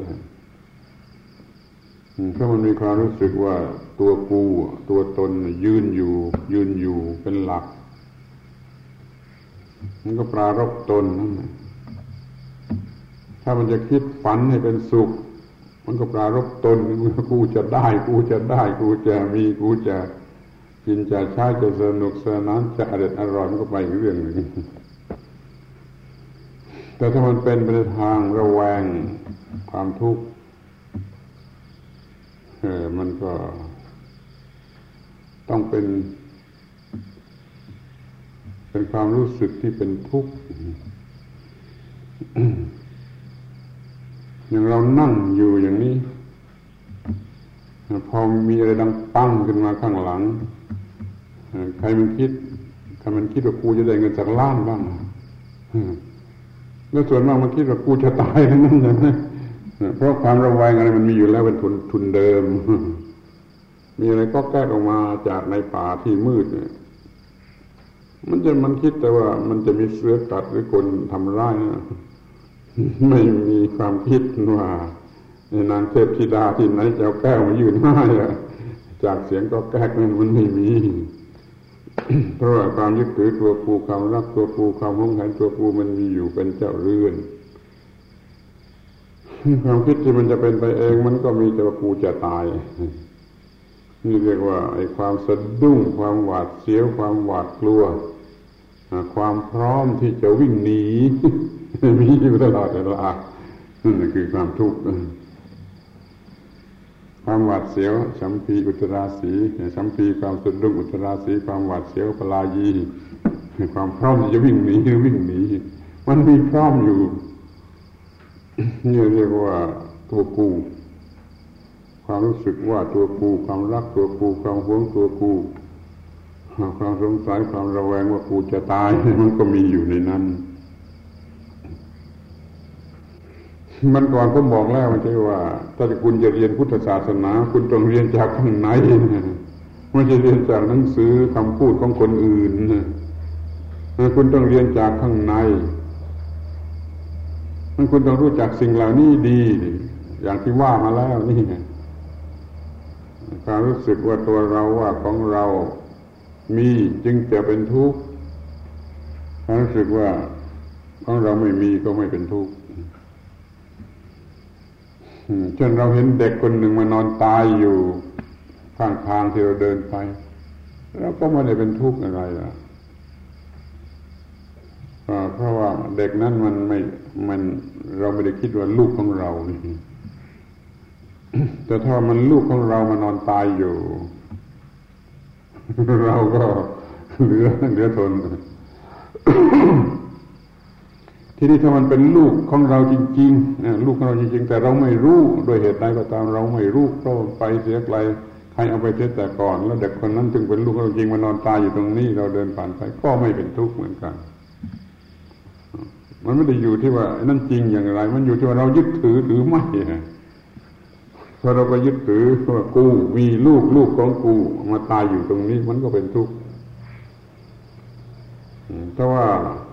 เพราะมันมีความรู้สึกว่าตัวกูตัวตนยืนอยู่เป็นหลักมันก็ปรารภตนนั่นแหละถ้ามันจะคิดฝันให้เป็นสุขมันก็ปรารภตนกูจะได้กูจะมีกูจะกินจะใช้จะสนุกสนานจะอร่อยมันก็ไปอีกเรื่องหนึ่งแต่ถ้ามันเป็นไปในทางระแวงความทุกข์มันก็ต้องเป็นความรู้สึกที่เป็นทุกข์ อย่างเรานั่งอยู่อย่างนี้พอมีอะไรดังปั้งขึ้นมาข้างหลังใครมันคิดถ้ามันคิดว่ากูจะได้เงินจากล้านบ้างแล้วส่วนมากมันคิดว่ากูจะตายทั้งนั้นอย่างนั้นเพราะความระแวงอะไรมันมีอยู่แล้วเป็นทุนเดิมมีอะไรก็แก้ออกมาจากในป่าที่มืดมันคิดแต่ว่ามันจะมีเสือกัดหรือคนทำร้ายนะไม่มีความคิดว่านางเทพธิดาที่ไหนจะเอาแก้วมายื่นให้จากเสียงก็แก้นั้นมันไม่มี เพราะว่าความยึดถือตัวกูความรักตัวกูความหวงแหนตัวกูมันมีอยู่เป็นเจ้าเรือนความคิดที่มันจะเป็นไปเองมันก็มีแต่ว่ากูจะตายนี่เรียกว่าไอ้ความสะดุ้งความหวาดเสียวความหวาดกลัวความพร้อมที่จะวิ่งหนีมีอยู่ตลอดเวลานั่นคือความทุกข์ความหวาดเสียวสัมพีอุตราสีสัมพีความสะดุ้งอุตราสีความหวาดเสียวปลายีความพร้อมที่จะวิ่งหนีมันมีพร้อมอยู่นี่เรียกว่าตัวกูความรู้สึกว่าตัวกูความรักตัวกูความหวงตัวกูความสงสัยความระแวงว่ากูจะตายมันก็มีอยู่ในนั้นมันก่อนก็บอกแล้วไม่ใช่ว่าถ้าคุณจะเรียนพุทธศาสนาคุณต้องเรียนจากข้างในไม่ใช่เรียนจากหนังสือคำพูดของคนอื่นคุณต้องเรียนจากข้างในคุณต้องรู้จักสิ่งเหล่านี้ดีอย่างที่ว่ามาแล้วนี่ความรู้สึกว่าตัวเราว่าของเรามีจึงจะเป็นทุกข์ความรู้สึกว่าของเราไม่มีก็ไม่เป็นทุกข์จนเราเห็นเด็กคนหนึ่งมานอนตายอยู่ข้างทางที่เราเดินไปเราก็ไม่ได้เป็นทุกข์อะไรเพราะว่าเด็กนั้นเราไม่ได้คิดว่าลูกของเรานี่แต่ถ้ามันลูกของเรามานอนตายอยู่เราก็เหลือทน ทีนี้ถ้ามันเป็นลูกของเราจริงๆลูกของเราจริงๆแต่เราไม่รู้โดยเหตุใดก็ตามเราไม่รู้เพราะไปเสียไกลใครเอาไปเสียแต่ก่อนแล้วเด็กคนนั้นจึงเป็นลูกของเราจริงมานอนตายอยู่ตรงนี้เราเดินผ่านไปก็ไม่เป็นทุกข์เหมือนกันมันไม่ได้อยู่ที่ว่านั่นจริงอย่างไรมันอยู่ที่ว่าเรายึดถือหรือไม่พอเราไปยึดถือว่ากูมีลูกของกูมาตายอยู่ตรงนี้มันก็เป็นทุกข์แต่ว่า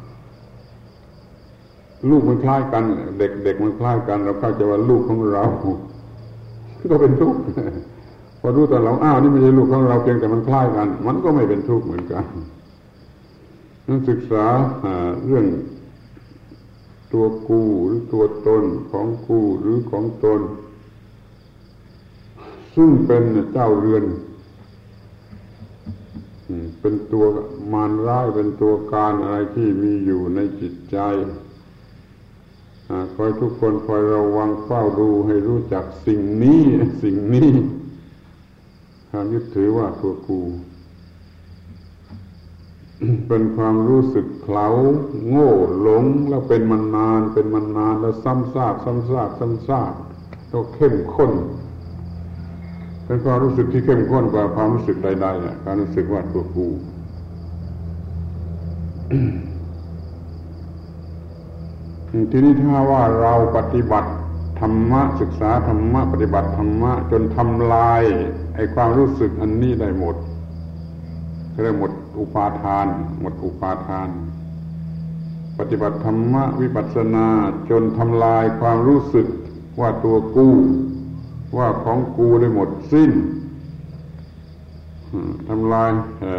ลูกมันคล้ายกันเด็กมันคล้ายกันเราเข้าใจว่าลูกของเราก็เป็นทุกข์พอรู้ตอนเรานี่ไม่ใช่ลูกของเราเพียงแต่มันคล้ายกันมันก็ไม่เป็นทุกข์เหมือนกันนั้นศึกษาเรื่องตัวกูหรือตัวตนของกูหรือของตนซึ่งเป็นเจ้าเรือนเป็นตัวมารร้ายเป็นตัวการอะไรที่มีอยู่ในจิตใจขอให้ทุกคนคอยระวังเฝ้าดูให้รู้จักสิ่งนี้ความยึดถือว่าตัวกูเป็นความรู้สึกเขลาโง่หลงแล้วเป็นมานานแล้วซ้ำซากต้องเข้มข้นเป็นความรู้สึกที่เข้มข้นกว่าความรู้สึกใดๆเนี่ยการรู้สึกว่าตัวกูทีนี้ถ้าว่าเราปฏิบัติธรรมะศึกษาธรรมะปฏิบัติธรรมะจนทำลายไอ้ความรู้สึกอันนี้ได้หมดก็ได้หมดอุปาทานปฏิบัติธรรมะวิปัสสนาจนทำลายความรู้สึกว่าตัวกูว่าของกูได้หมดสิ้นทำลาย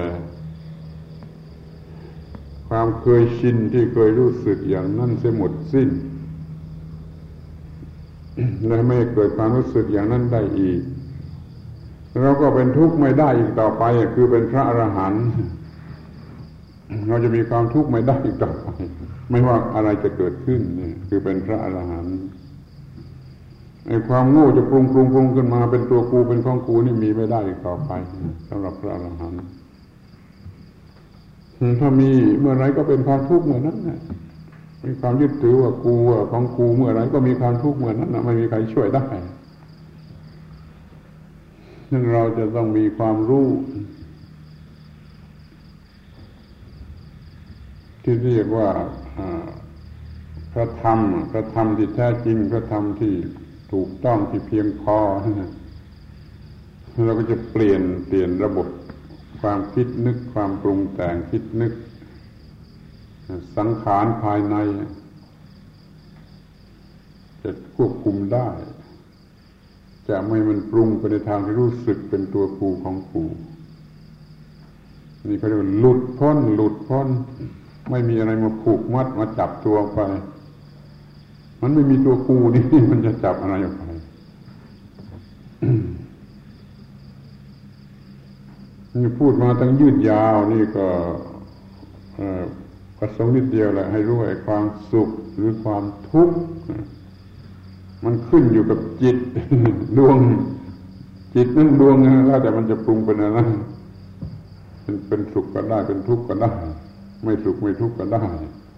ความเคยชินที่เคยรู้สึกอย่างนั้นเสียหมดสิ้นและไม่เกิดความรู้สึกอย่างนั้นได้อีกเราก็เป็นทุกข์ไม่ได้อีกต่อไปคือเป็นพระอรหันต์เราจะมีความทุกข์ไม่ได้อีกต่อไปไม่ว่าอะไรจะเกิดขึ้นนี่คือเป็นพระอรหันต์ไอ้ความโง่จะปรุงขึ้นมาเป็นตัวกูเป็นของกูนี่มีไม่ได้อีกต่อไปสำหรับพระอรหันต์ถ้ามีเมื่อไรก็เป็นความทุกข์เมื่อนั้นนะมีความยึดถือว่ากูว่าของกูเมื่อไรก็มีความทุกข์เมื่อนั้นนะไม่มีใครช่วยได้ซึ่งเราจะต้องมีความรู้ที่เรียกว่าพระธรรมที่แท้จริงพระธรรมที่ถูกต้องที่เพียงพอเราก็จะเปลี่ยนระบบความคิดนึกความปรุงแต่งคิดนึกสังขารภายในจะควบคุมได้จะไม่มันปรุงไปในทางที่รู้สึกเป็นตัวกูของกูนี่เขาเรียกว่าหลุดพ้นไม่มีอะไรมาผูกมัดมาจับตัวไปมันไม่มีตัวกูนี่มันจะจับอะไรออกไปนี่พูดมาตั้งยืดยาวนี่ก็ประสงค์นิดเดียวแหละให้รู้ไอ้ความสุขหรือความทุกข์มันขึ้นอยู่กับจิตดวงจิตนั่นดวงแล้วแต่มันจะปรุงเป็นอะไรเป็นสุขก็ได้เป็นทุกข์ก็ได้ไม่สุขไม่ทุกข์ก็ได้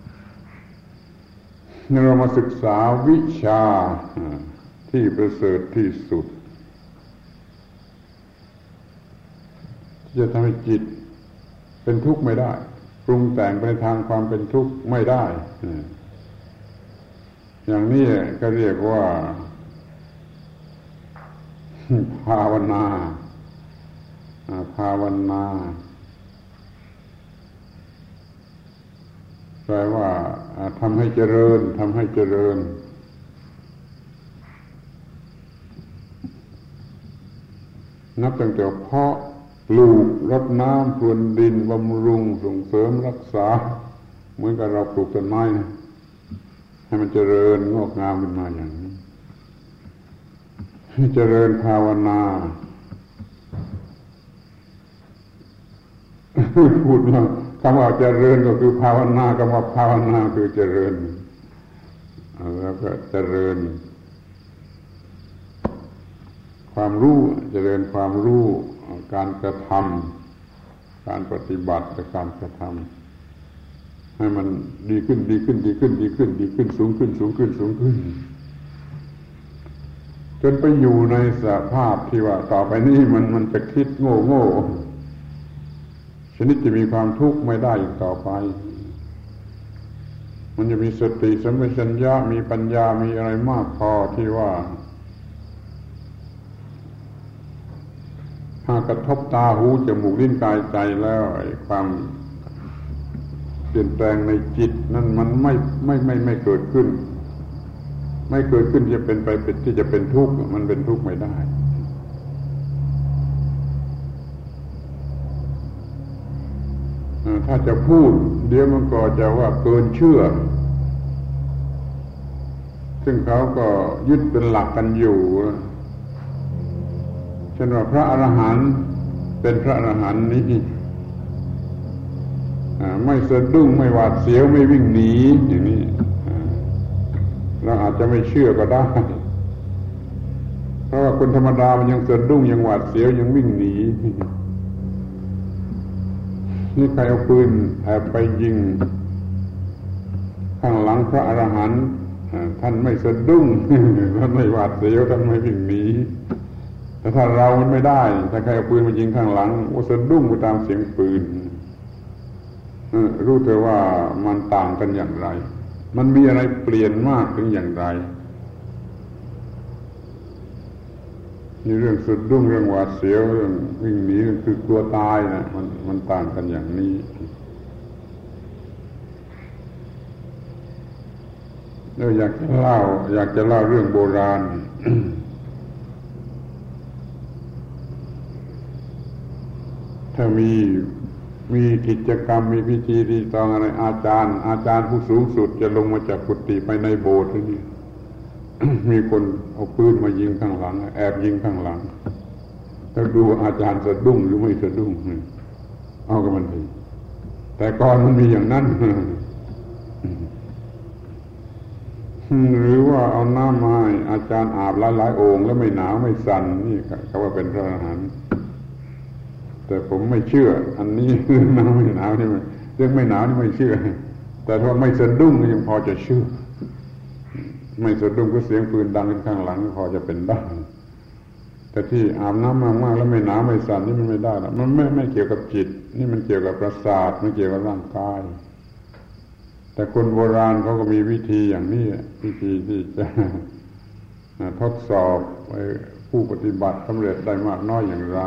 นี่เรามาศึกษาวิชาที่ประเสริฐที่สุดที่จะทำให้จิตเป็นทุกข์ไม่ได้ปรุงแต่งไปในทางความเป็นทุกข์ไม่ได้อย่างนี้ก็เรียกว่าภาวนาแปลว่าทำให้เจริญนับตั้งแต่เพาะปลูกรดน้ำพรวนดินบำรุงส่งเสริมรักษาเหมือนกับเราปลูกต้นไม้ให้มันเจริญงอกงามขึ้นมาอย่างนี้ให้เจริญภาวนาพูดว่าคำว่าเจริญก็คือภาวนาคำว่าภาวนาคือเจริญแล้วก็เจริญความรู้เจริญความรู้การกระทำการปฏิบัติและการกระทำให้มันดีขึ้นสูงขึ้นจนไปอยู่ในสภาพที่ว่าต่อไปนี้มันจะคิดโง่ชนิดจะมีความทุกข์ไม่ได้อีกต่อไปมันจะมีสติสัมปชัญญะมีปัญญามีอะไรมากพอที่ว่าหากกระทบตาหูจมูกลิ้นกายใจแล้วไอ้ความเปลี่ยนแปลงในจิตนั้นมันไม่เกิดขึ้นจะเป็นไปเป็นที่จะเป็นทุกข์มันเป็นทุกข์ไม่ได้ถ้าจะพูดเดี๋ยวมันก็จะว่าเกินเชื่อซึ่งเขาก็ยึดเป็นหลักกันอยู่เช่นว่าพระอรหันต์เป็นพระอรหันต์นี้ไม่สะดุ้งไม่หวาดเสียวไม่วิ่งหนีอย่างนี้เราอาจจะไม่เชื่อก็ได้เพราะว่าคนธรรมดามันยังสะดุ้งยังหวาดเสียวยังวิ่งหนีนี่ใครเอาปืนแอบไปยิงข้างหลังพระอรหันต์ท่านไม่สะดุ้งท่านไม่หวาดเสียวท่านไม่วิ่งหนีแต่ถ้าเรามันไม่ได้ถ้าใครเอาปืนมายิงข้างหลังว่าสะดุ้งไปตามเสียงปืนรู้เถอะว่ามันต่างกันอย่างไรมันมีอะไรเปลี่ยนมากถึงอย่างไรนี่เรื่องสะดุ้งเรื่องหวาดเสียวเรื่องวิ่งหนีคือกลัวตายนะมันต่างกันอย่างนี้แล้วอยากจะเล่าเรื่องโบราณ ถ้ามีกิจกรรมมีพิธีรีตองอะไรอาจารย์ผู้สูงสุดจะลงมาจากกุฏิไปในโบสถ์นี่ มีคนเอาปืนมายิงข้างหลังแอบยิงข้างหลังแล้วดูอาจารย์สะดุ้งหรือไม่สะดุ้งเอากันมันทีแต่ก่อนมันมีอย่างนั้น หรือว่าเอาน้ำมาให้อาจารย์อาบหลายๆโอ่งแล้วไม่หนาวไม่สั่นนี่เขาว่าเป็นพระอรหันต์แต่ผมไม่เชื่ออันนี้เรื่องหนาวไม่หนาวนี่ไม่เรื่องไม่หนาวนี่ไม่เชื่อแต่ถ้าไม่สะดุ้งยังพอจะเชื่อไม่สะดุ้งก็เสียงปืนดังข้างหลังพอจะเป็นได้แต่ที่อาบน้ำมากๆแล้วไม่หนาวไม่สั่นนี่มันไม่ได้ละมันไม่เกี่ยวกับจิตนี่มันเกี่ยวกับประสาทไม่เกี่ยวกับร่างกายแต่คนโบราณเขาก็มีวิธีอย่างนี้วิธีที่จะทดสอบผู้ปฏิบัติสำเร็จได้มากน้อยอย่างไร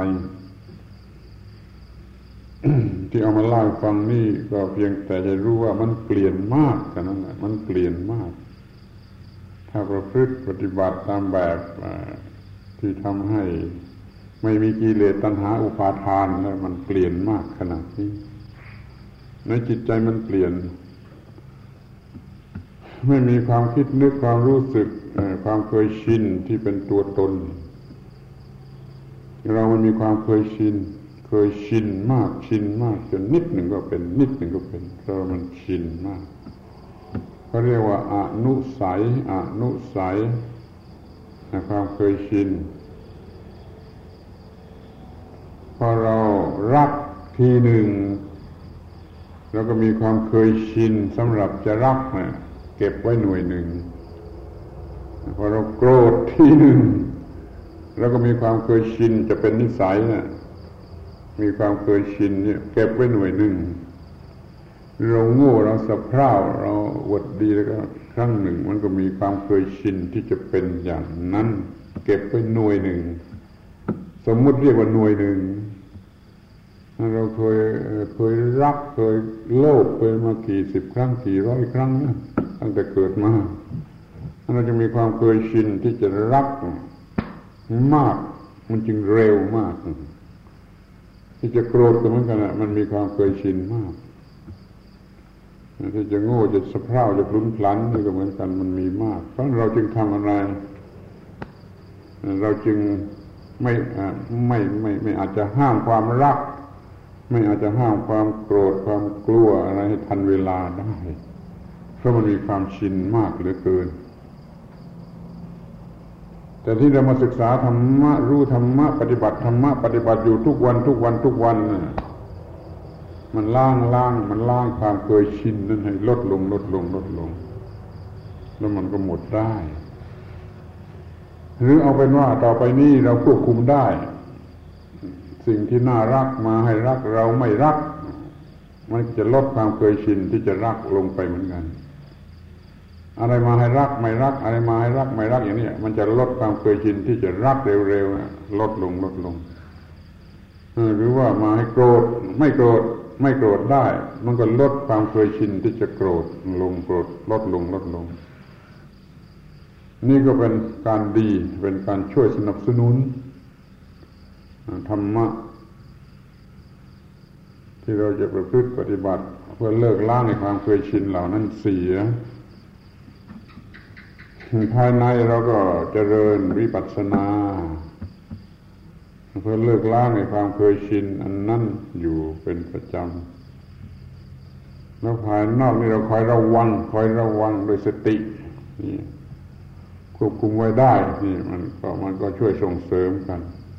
ที่เอามาเล่าให้ฟังนี่ก็เพียงแต่จะรู้ว่ามันเปลี่ยนมากแค่นั้นแหละมันเปลี่ยนมากถ้าประพฤติปฏิบัติตามแบบที่ทำให้ไม่มีกิเลสตัณหาอุปาทานแล้วมันเปลี่ยนมากขนาดนี้ในจิตใจมันเปลี่ยนไม่มีความคิดนึกความรู้สึกความเคยชินที่เป็นตัวตนเรามันมีความเคยชินมากจนนิดหนึ่งก็เป็นนิดหนึ่งก็เป็นเรามันชินมากเขาเรียกว่าอนุสัยความเคยชินพอเรารักทีหนึ่งเราก็มีความเคยชินสำหรับจะรักเนี่ยเก็บไว้หน่วยหนึ่งพอเราโกรธทีหนึ่งเราก็มีความเคยชินจะเป็นนิสัยเนี่ยมีความเคยชินเนี่ยเก็บไว้หน่วยหนึ่งเราโง่เราสะเพร่าเราอวดดีแล้วก็ครั้งหนึ่งมันก็มีความเคยชินที่จะเป็นอย่างนั้นเก็บไว้หน่วยหนึ่งสมมุติเรียกว่าหน่วยหนึ่งเราเคยรักเคยโลภเคยมากี่สิบครั้งกี่ร้อยครั้งนะตั้งแต่เกิดมาเราจะมีความเคยชินที่จะรักมากมันจึงเร็วมากที่จะโกรธก็เหมือนกันมันมีความเคยชินมากที่จะโง่จะสะเพร่าจะพลุนพลันนี่ก็เหมือนกันมันมีมากเพราะเราจึงทำอะไรเราจึงไม่อาจจะห้ามความรักไม่อาจจะห้ามความโกรธความกลัวอะไรให้ทันเวลาได้เพราะมันมีความชินมากเหลือเกินแต่ที่เรามาศึกษาธรรมะรู้ธรรมะปฏิบัติธรรมะปฏิบัติอยู่ทุกวันมันล้างความเคยชินนั้นให้ลดลงแล้วมันก็หมดได้หรือเอาเป็นว่าต่อไปนี้เราควบคุมได้สิ่งที่น่ารักมาให้รักเราไม่รักมันจะลดความเคยชินที่จะรักลงไปเหมือนกันอะไรมาให้รักไม่รักอะไรมาให้รักไม่รักอย่างนี้มันจะลดความเคยชินที่จะรักเร็วๆลดลงหรือว่ามาให้โกรธไม่โกรธได้มันก็ลดความเคยชินที่จะโกรธลงลดลงนี่ก็เป็นการดีเป็นการช่วยสนับสนุนธรรมะที่เราจะประพฤติปฏิบัติเพื่อเลิกล้างในความเคยชินเหล่านั้นเสียภายในเราก็เจริญวิปัสสนาเพื่อเลิกล้างในความเคยชินอันนั้นอยู่เป็นประจำแล้วภายนอกนี่เราคอยระวังโดยสตินี่ควบคุมไว้ได้นี่มันก็ช่วยส่งเสริมกัน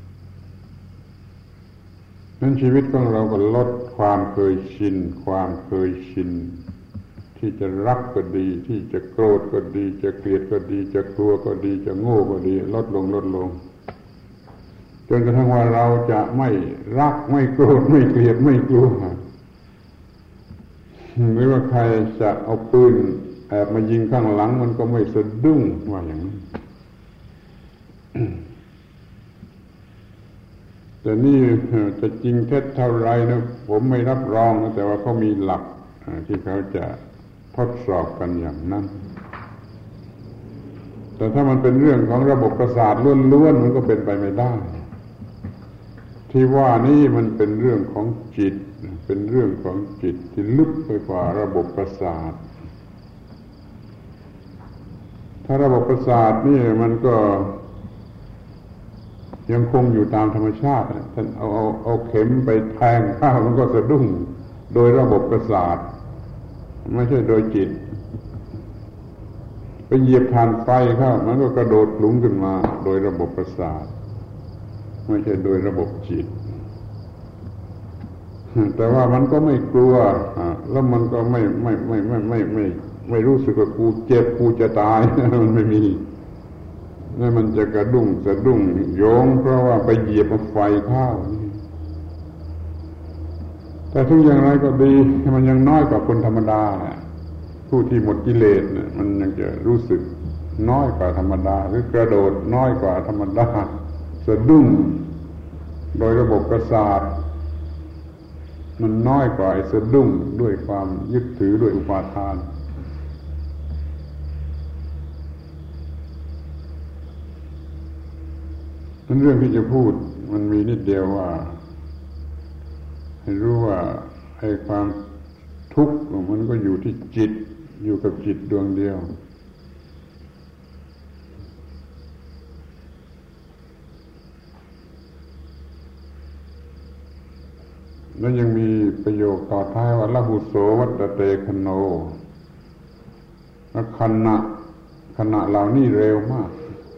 นั้นชีวิตของเราก็ลดความเคยชินที่จะรักก็ดีที่จะโกรธก็ดีจะเกลียดก็ดีจะกลัวก็ดีจะโง่ก็ดีลดลงจนกระทั่งว่าเราจะไม่รักไม่โกรธไม่เกลียดไม่กลัวหรือว่าใครจะเอาปืนแอบมายิงข้างหลังมันก็ไม่สะดุ้งว่าอย่างนั้นแต่นี่จะจริงเท็จเท่าไรนะผมไม่รับรองนะแต่ว่าเขามีหลักที่เขาจะทดสอบกันอย่างนั้นแต่ถ้ามันเป็นเรื่องของระบบประสาทล้วนๆมันก็เป็นไปไม่ได้ที่ว่านี่มันเป็นเรื่องของจิตเป็นเรื่องของจิตที่ลึกไปกว่าระบบประสาทถ้าระบบประสาทนี่มันก็ยังคงอยู่ตามธรรมชาติท่านเอาเข็มไปแทงเข้ามันก็สะดุ้งโดยระบบประสาทไม่ใช่โดยจิตไปเหยียบถ่านไฟเข้ามันก็กระโดดหลุมขึ้นมาโดยระบบประสาทไม่ใช่โดยระบบจิตแต่ว่ามันก็ไม่กลัวแล้วมันก็ไม่รู้สึกว่ากูเจ็บกูจะตายมันไม่มีนั่นมันจะกระดุ้งสะดุ้งโยงเพราะว่าไปเหยียบไฟเข้าแต่ทุกอย่างไรก็ดีมันยังน้อยกว่าคนธรรมดาผู้ที่หมดกิเลสเนี่ยมันยังจะรู้สึกน้อยกว่าธรรมดาหรือกระโดดน้อยกว่าธรรมดาสะดุ้งโดยระบบประสาทมันน้อยกว่าไอ้สะดุ้งด้วยความยึดถือด้วยอุปาทานนั้นเรื่องที่จะพูดมันมีนิดเดียวว่าให้รู้ว่าไอ้ความทุกข์มันก็อยู่ที่จิตอยู่กับจิตดวงเดียวแล้วยังมีประโยคต่อท้ายว่าละหุโสวัตเตคโนและขณะเหล่านี้เร็วมาก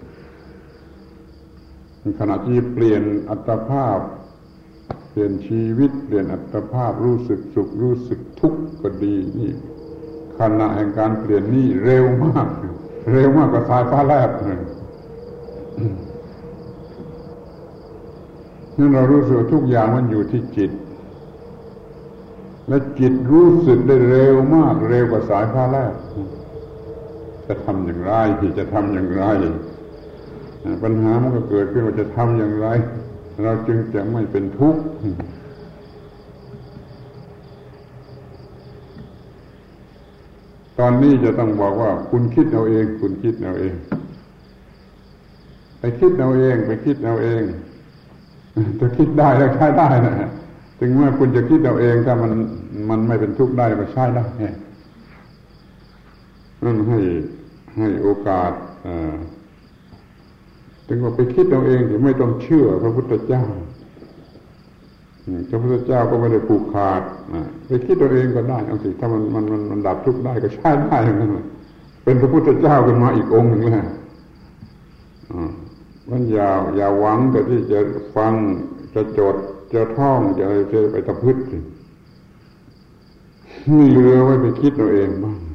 ขณะที่เปลี่ยนอัตภาพเปลี่ยนชีวิตเปลี่ยนอัตภาพรู้สึกสุขรู้สึกทุกข์ก็ดีนี่ขณะแห่งการเปลี่ยนนี่เร็วมากกว่าสายฟ้าแลบเลยนี่เรารู้สึกทุกอย่างมันอยู่ที่จิตและจิตรู้สึกได้เร็วมากเร็วกว่าสายฟ้าแลบจะทำอย่างไรปัญหามันก็เกิดขึ้นว่าจะทำอย่างไรเราจึงจะไม่เป็นทุกข์ตอนนี้จะต้องบอกว่าคุณคิดเอาเองไปคิดเอาเองจะคิดได้แล้วใช้ได้นะถึงเมื่อคุณจะคิดเอาเองถ้ามันไม่เป็นทุกข์ได้ก็ใช้ได้นั่นให้โอกาสถึงว่าไปคิดเอาเองไม่ต้องเชื่อพระพุทธเจ้าพระพุทธเจ้าก็ไม่ได้ผูกขาดไปคิดเอาเองก็ได้เอาสิถ้ามันดับทุกข์ได้ก็ใช้ได้เหมือนกันเป็นพระพุทธเจ้าขึ้นมาอีกองค์หนึ่งแล้วมันอย่าหวังแต่ที่จะฟังจะจดจะท่องจะไปตะพึดมีเรือไว้ไปคิดเอาเองบ้าง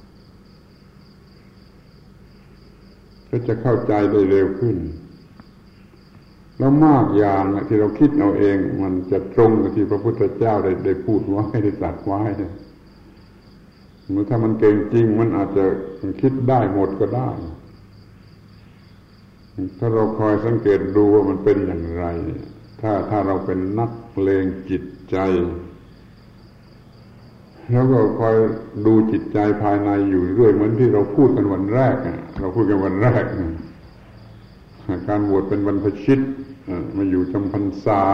ก็จะเข้าใจได้เร็วขึ้นแล้วมากอย่างที่เราคิดเอาเองมันจะตรงกับที่พระพุทธเจ้าได้พูดไว้ได้ตรัสไว้เมื่อถ้ามันเก่งจริงมันอาจจะคิดได้หมดก็ได้ถ้าเราคอยสังเกตดูว่ามันเป็นอย่างไรถ้าเราเป็นนักเลงจิตใจแล้วก็คอยดูจิตใจภายในอยู่เรื่อยเหมือนที่เราพูดกันวันแรกการบวชเป็นบรรพชิตมาอยู่จำพรรษา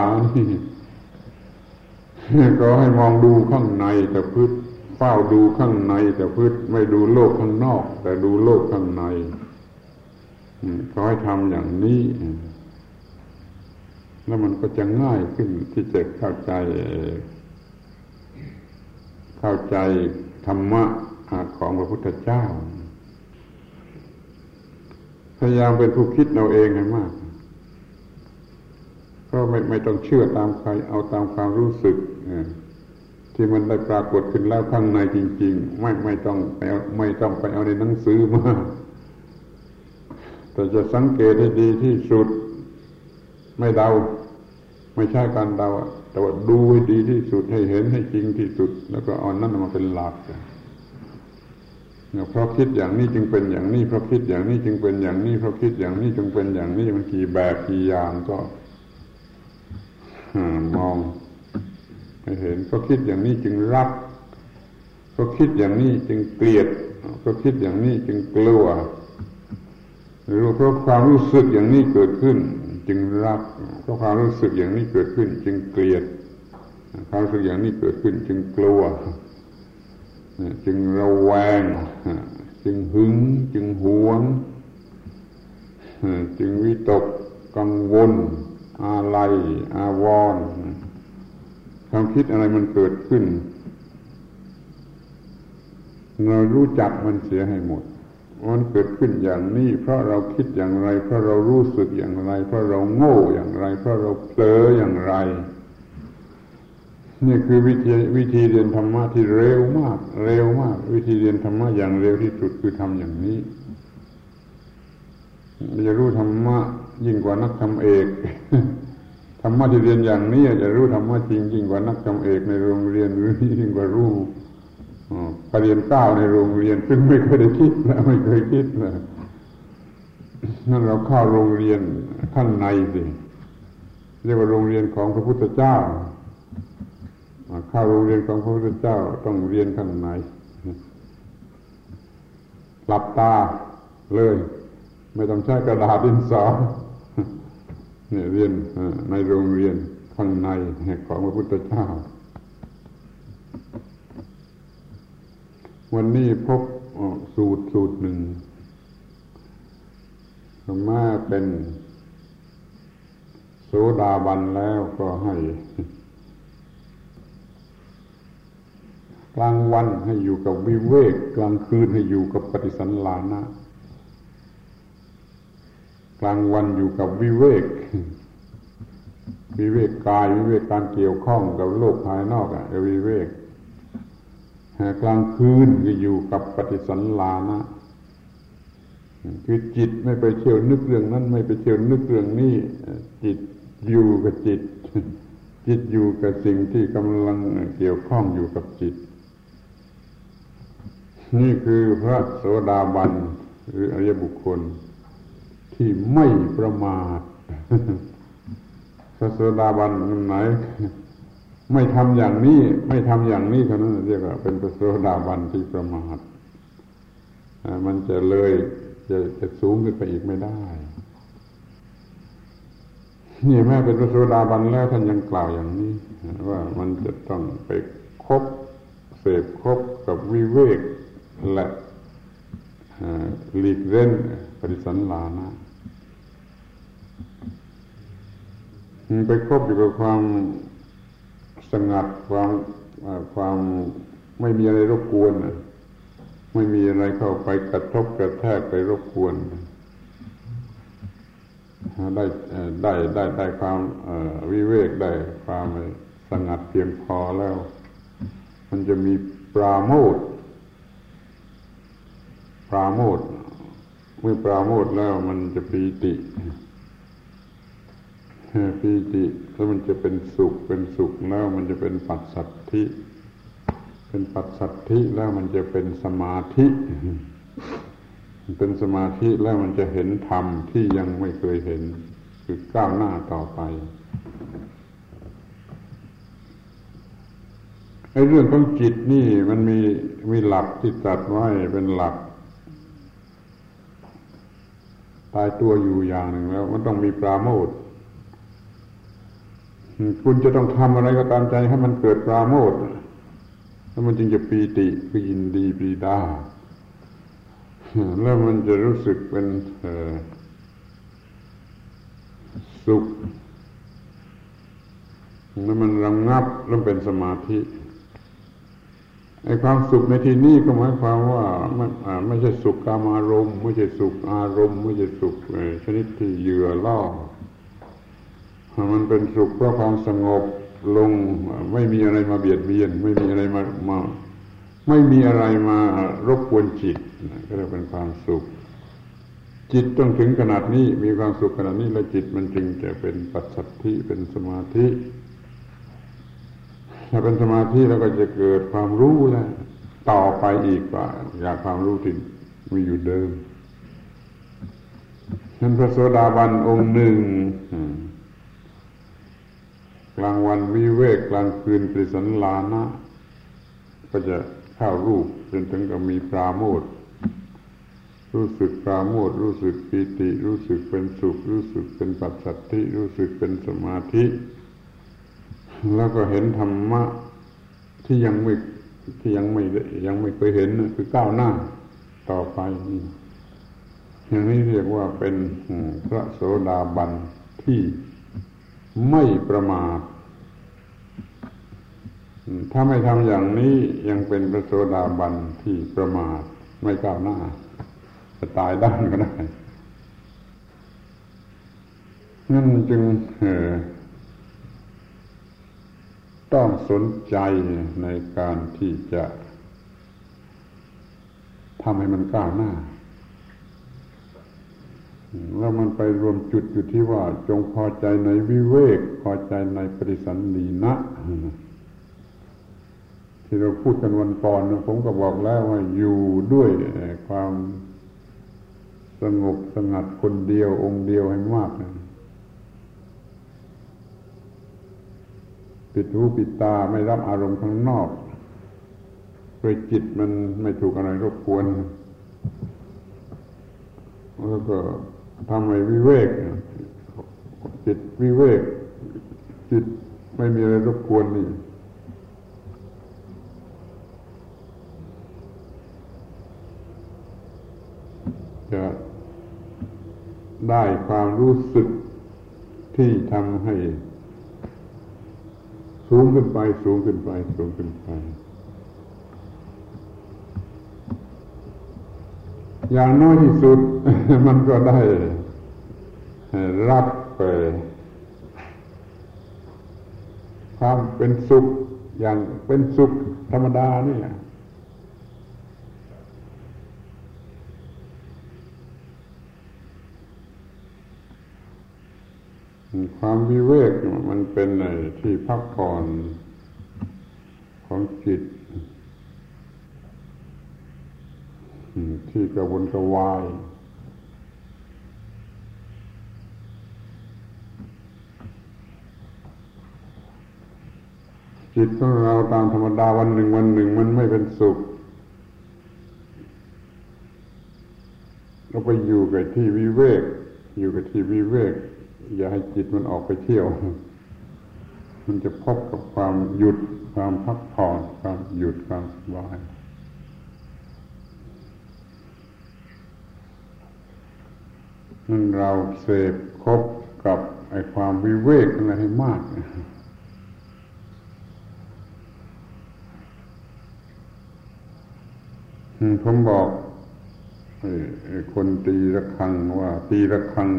ก็ให้มองดูข้างในแต่พืชเฝ้าดูข้างในแต่พืชไม่ดูโลกข้างนอกแต่ดูโลกข้างในก็ให้ทำอย่างนี้แล้วมันก็จะง่ายขึ้นที่จะเข้าใจธรรมะของพระพุทธเจ้าพยายามเป็นผู้คิดเอาเองให้มากก็ไม่ต้องเชื่อตามใครเอาตามความรู้สึกที่มันได้ปรากฏขึ้นแล้วข้างในจริงๆไม่ต้องไปเอาในหนังสือมาแต่จะสังเกตให้ดีที่สุดไม่เดาไม่ใช่การเดาแต่ว่าดูให้ดีที่สุดให้เห็นให้จริงที่สุดแล้วก็เอานั่นมาเป็นหลักเพราะคิดอย่างนี้จึงเป็นอย่างนี้เพราะคิดอย่างนี้จึงเป็นอย่างนี้เพราะคิดอย่างนี้จึงเป็นอย่างนี้มันกี่แบบกี่อย่างก็มองให้เห็นเพราะคิดอย่างนี้จึงรักเพราะคิดอย่างนี้จึงเกลียดเพราะคิดอย่างนี้จึงกลัวหรือเพราะความรู้สึกอย่างนี้เกิดขึ้นจึงรักเพราะความรู้สึกอย่างนี้เกิดขึ้นจึงเกลียดความรู้สึกอย่างนี้เกิดขึ้นจึงกลัวจึงระแวงจึงหึงจึงหวงจึงวิตกกังวลอาลัยอาวรณ์ความคิดอะไรมันเกิดขึ้นเรารู้จักมันเสียให้หมดมันเกิดขึ้นอย่างนี้เพราะเราคิดอย่างไรเพราะเรารู้สึกอย่างไรเพราะเราโง่อย่างไรเพราะเราเผลออย่างไรนี่คือวิธีเรียนธรรมะที่เร็วมากวิธีเรียนธรรมะอย่างเร็วที่สุดคือทำอย่างนี้จะรู้ธรรมะยิ่งกว่านักธรรมเอกธรรมะที่เรียนอย่างนี้จะรู้ธรรมะจริงยิ่งกว่านักธรรมเอกในโรงเรียนหรือยิ่งกว่ารู้ปรริญญาเก้าในโรงเรียนซึ่งไม่เคยได้คิดและไม่เคยคิดเลยนั่นเราเข้าโรงเรียนข้างในสิเรียกว่าโรงเรียนของพระพุทธเจ้าเข้าโรงเรียนของพระพุทธเจ้าต้องเรียนข้างในหลับตาเลยไม่ต้องใช้กระดาษดินสอเนี่ยเรียนในโรงเรียนข้างในของพระพุทธเจ้าวันนี้พบสูตรหนึ่งมาเป็นโสดาบันแล้วก็ให้กลางวันให้อยู่กับวิเวกกลางคืนให้อยู่กับปฏิสันลานะกลางวันอยู่กับวิเวกกายวิเวกการเกี่ยวข้องกับโลกภายนอกวิเวกกลางคืนก็อยู่กับปฏิสันลานะคือจิตไม่ไปเที่ยวนึกเรื่องนั้นไม่ไปเที่ยวนึกเรื่องนี้จิตอยู่กับจิตอยู่กับสิ่งที่กำลังเกี่ยวข้องอยู่กับจิตนี่คือพระโสดาบันหรืออริยบุคคลที่ไม่ประมาทพระโสดาบันคนไหนไม่ทำอย่างนี้เท่านั้นเรียกว่าเป็นพระโสดาบันที่ประมาทมันจะเลยจะสูงขึ้นไปอีกไม่ได้นี่แม้เป็นพระโสดาบันแล้วท่านยังกล่าวอย่างนี้ว่ามันจะต้องไปเสพคบกับวิเวกและหลีกเล่นปฏิสันลานะไปคบอยู่กับความสงัดความไม่มีอะไรรบกวนไม่มีอะไรเข้าไปกระทบกระแทกไปรบกวนได้ความวิเวกได้ความสงัดเพียงพอแล้วมันจะมีปราโมทย์เมื่อปราโมทย์แล้วมันจะปีติแล้วมันจะเป็นสุขแล้วมันจะเป็นปัสสัทธิแล้วมันจะเป็นสมาธิเป็นสมาธิแล้วมันจะเห็นธรรมที่ยังไม่เคยเห็นคือก้าวหน้าต่อไปไอ้เรื่องของจิตนี่มันมีหลักที่ตรัสไว้เป็นหลักตายตัวอยู่อย่างหนึ่งแล้วมันต้องมีปราโมทย์คุณจะต้องทำอะไรก็ตามใจให้มันเกิดปราโมทย์แล้วมันจึงจะปีติคือยินดีปรีดาแล้วมันจะรู้สึกเป็นสุขแล้วมันระงับแล้วเป็นสมาธิไอ้ความสุขในที่นี้ก็หมายความว่าไม่ใช่สุขกามารมณ์ไม่ใช่สุขอารมณ์ไม่ใช่สุขชนิดที่เหยื่อล่อมันเป็นสุขเพราะความสงบลงไม่มีอะไรมาเบียดเบียนไม่มีอะไรมาไม่มีอะไรมารบกวนจิตก็เรียกเป็นความสุขจิตต้องถึงขนาดนี้มีความสุขขนาดนี้แล้วจิตมันจึงจะเป็นปัจสัทธิเป็นสมาธิถ้าเป็นสมาธิแล้วก็จะเกิดความรู้แล้วต่อไปอีกว่าจากความรู้ที่มีอยู่เดิมนั้นพระโสดาบันองค์หนึ่งกลางวันวิเวกกลางคืนปริสันลานะก็จะเข้ารูปจนถึงกับมีปราโมทย์รู้สึกปราโมทย์รู้สึกปีติรู้สึกเป็นสุขรู้สึกเป็นปัจสัทธิรู้สึกเป็นสมาธิแล้วก็เห็นธรรมะที่ยังไม่เคยเห็นคือก้าวหน้าต่อไปอย่างนี้เรียกว่าเป็นพระโสดาบันที่ไม่ประมาทถ้าไม่ทำอย่างนี้ยังเป็นพระโสดาบันที่ประมาทไม่ก้าวหน้าจะตายด้านก็ได้นั่นจึงต้องสนใจในการที่จะทำให้มันก้าวหน้าแล้วมันไปรวมจุดอยู่ที่ว่าจงพอใจในวิเวกพอใจในปริสันนีนะที่เราพูดกันวันก่อนผมก็บอกแล้วว่าอยู่ด้วยความสงบสงัดคนเดียวองค์เดียวให้มากปิดหูปิดตาไม่รับอารมณ์ข้างนอกโดยจิตมันไม่ถูกอะไรรบกวนแล้วก็ทำให้วิเวกจิตวิเวกจิตไม่มีอะไรรบกวนนี่จะได้ความรู้สึกที่ทำให้สูงขึ้นไปสูงขึ้นไปสูงขึ้นไปอย่างน้อยที่สุด มันก็ได้รับไปความเป็นสุขอย่างเป็นสุขธรรมดานี่ความวิเวกมันเป็นที่พักผ่อนของจิตที่กระวนกระวายจิตของเราตามธรรมดาวันหนึ่งมันไม่เป็นสุขเราไปอยู่กับที่วิเวกอยู่กับที่วิเวกอย่าให้จิตมันออกไปเที่ยวมันจะพบกับความหยุดความพักผ่อนความหยุดความสบายนั่นเราเสพคบกับไอ้ความวิเวกอะไรให้มากผมบอกคนตีระฆังว่าตีระฆัง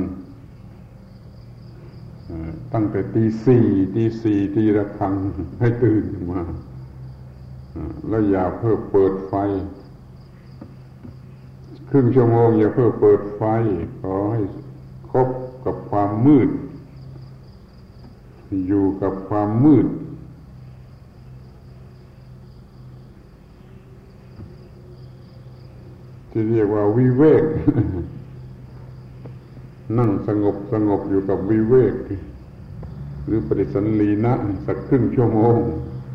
ตั้งแต่ตีสี่ตีระฆังให้ตื่นมาแล้วอย่าเพิ่งเปิดไฟครึ่งชั่วโมงอย่าเพิ่งเปิดไฟขอให้คบกับความมืดอยู่กับความมืดที่เรียกว่าวิเวก นั่งสงบอยู่กับวิเวกหรือปฏิสันลีนะสักครึ่งชั่วโมง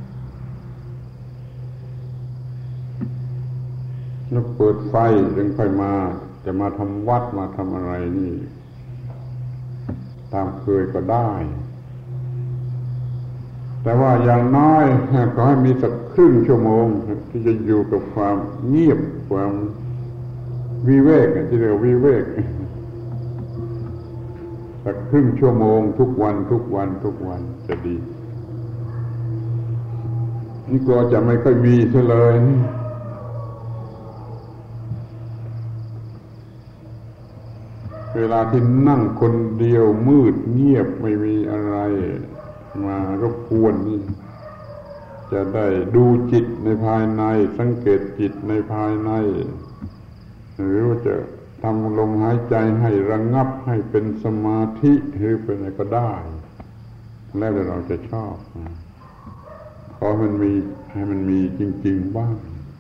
แล้วเปิดไฟจึงค่อยมาจะมาทำวัดมาทำอะไรนี่ตามเคยก็ได้แต่ว่าอย่างน้อยขอให้มีสักครึ่งชั่วโมงที่จะอยู่กับความเงียบความวิเวกที่เรียกวิเวกสักครึ่งชั่วโมงทุกวันจะดีนี่ก็จะไม่ค่อยมีซะเลยเวลาที่นั่งคนเดียวมืดเงียบไม่มีอะไรมารบกวนนี่จะได้ดูจิตในภายในสังเกตจิตในภายในหรือว่าจะทำลมหายใจให้ระงับให้เป็นสมาธิหรือเป็นอะไรก็ได้แล้วแต่เราจะชอบขอมันมีให้มันมีจริงๆบ้าง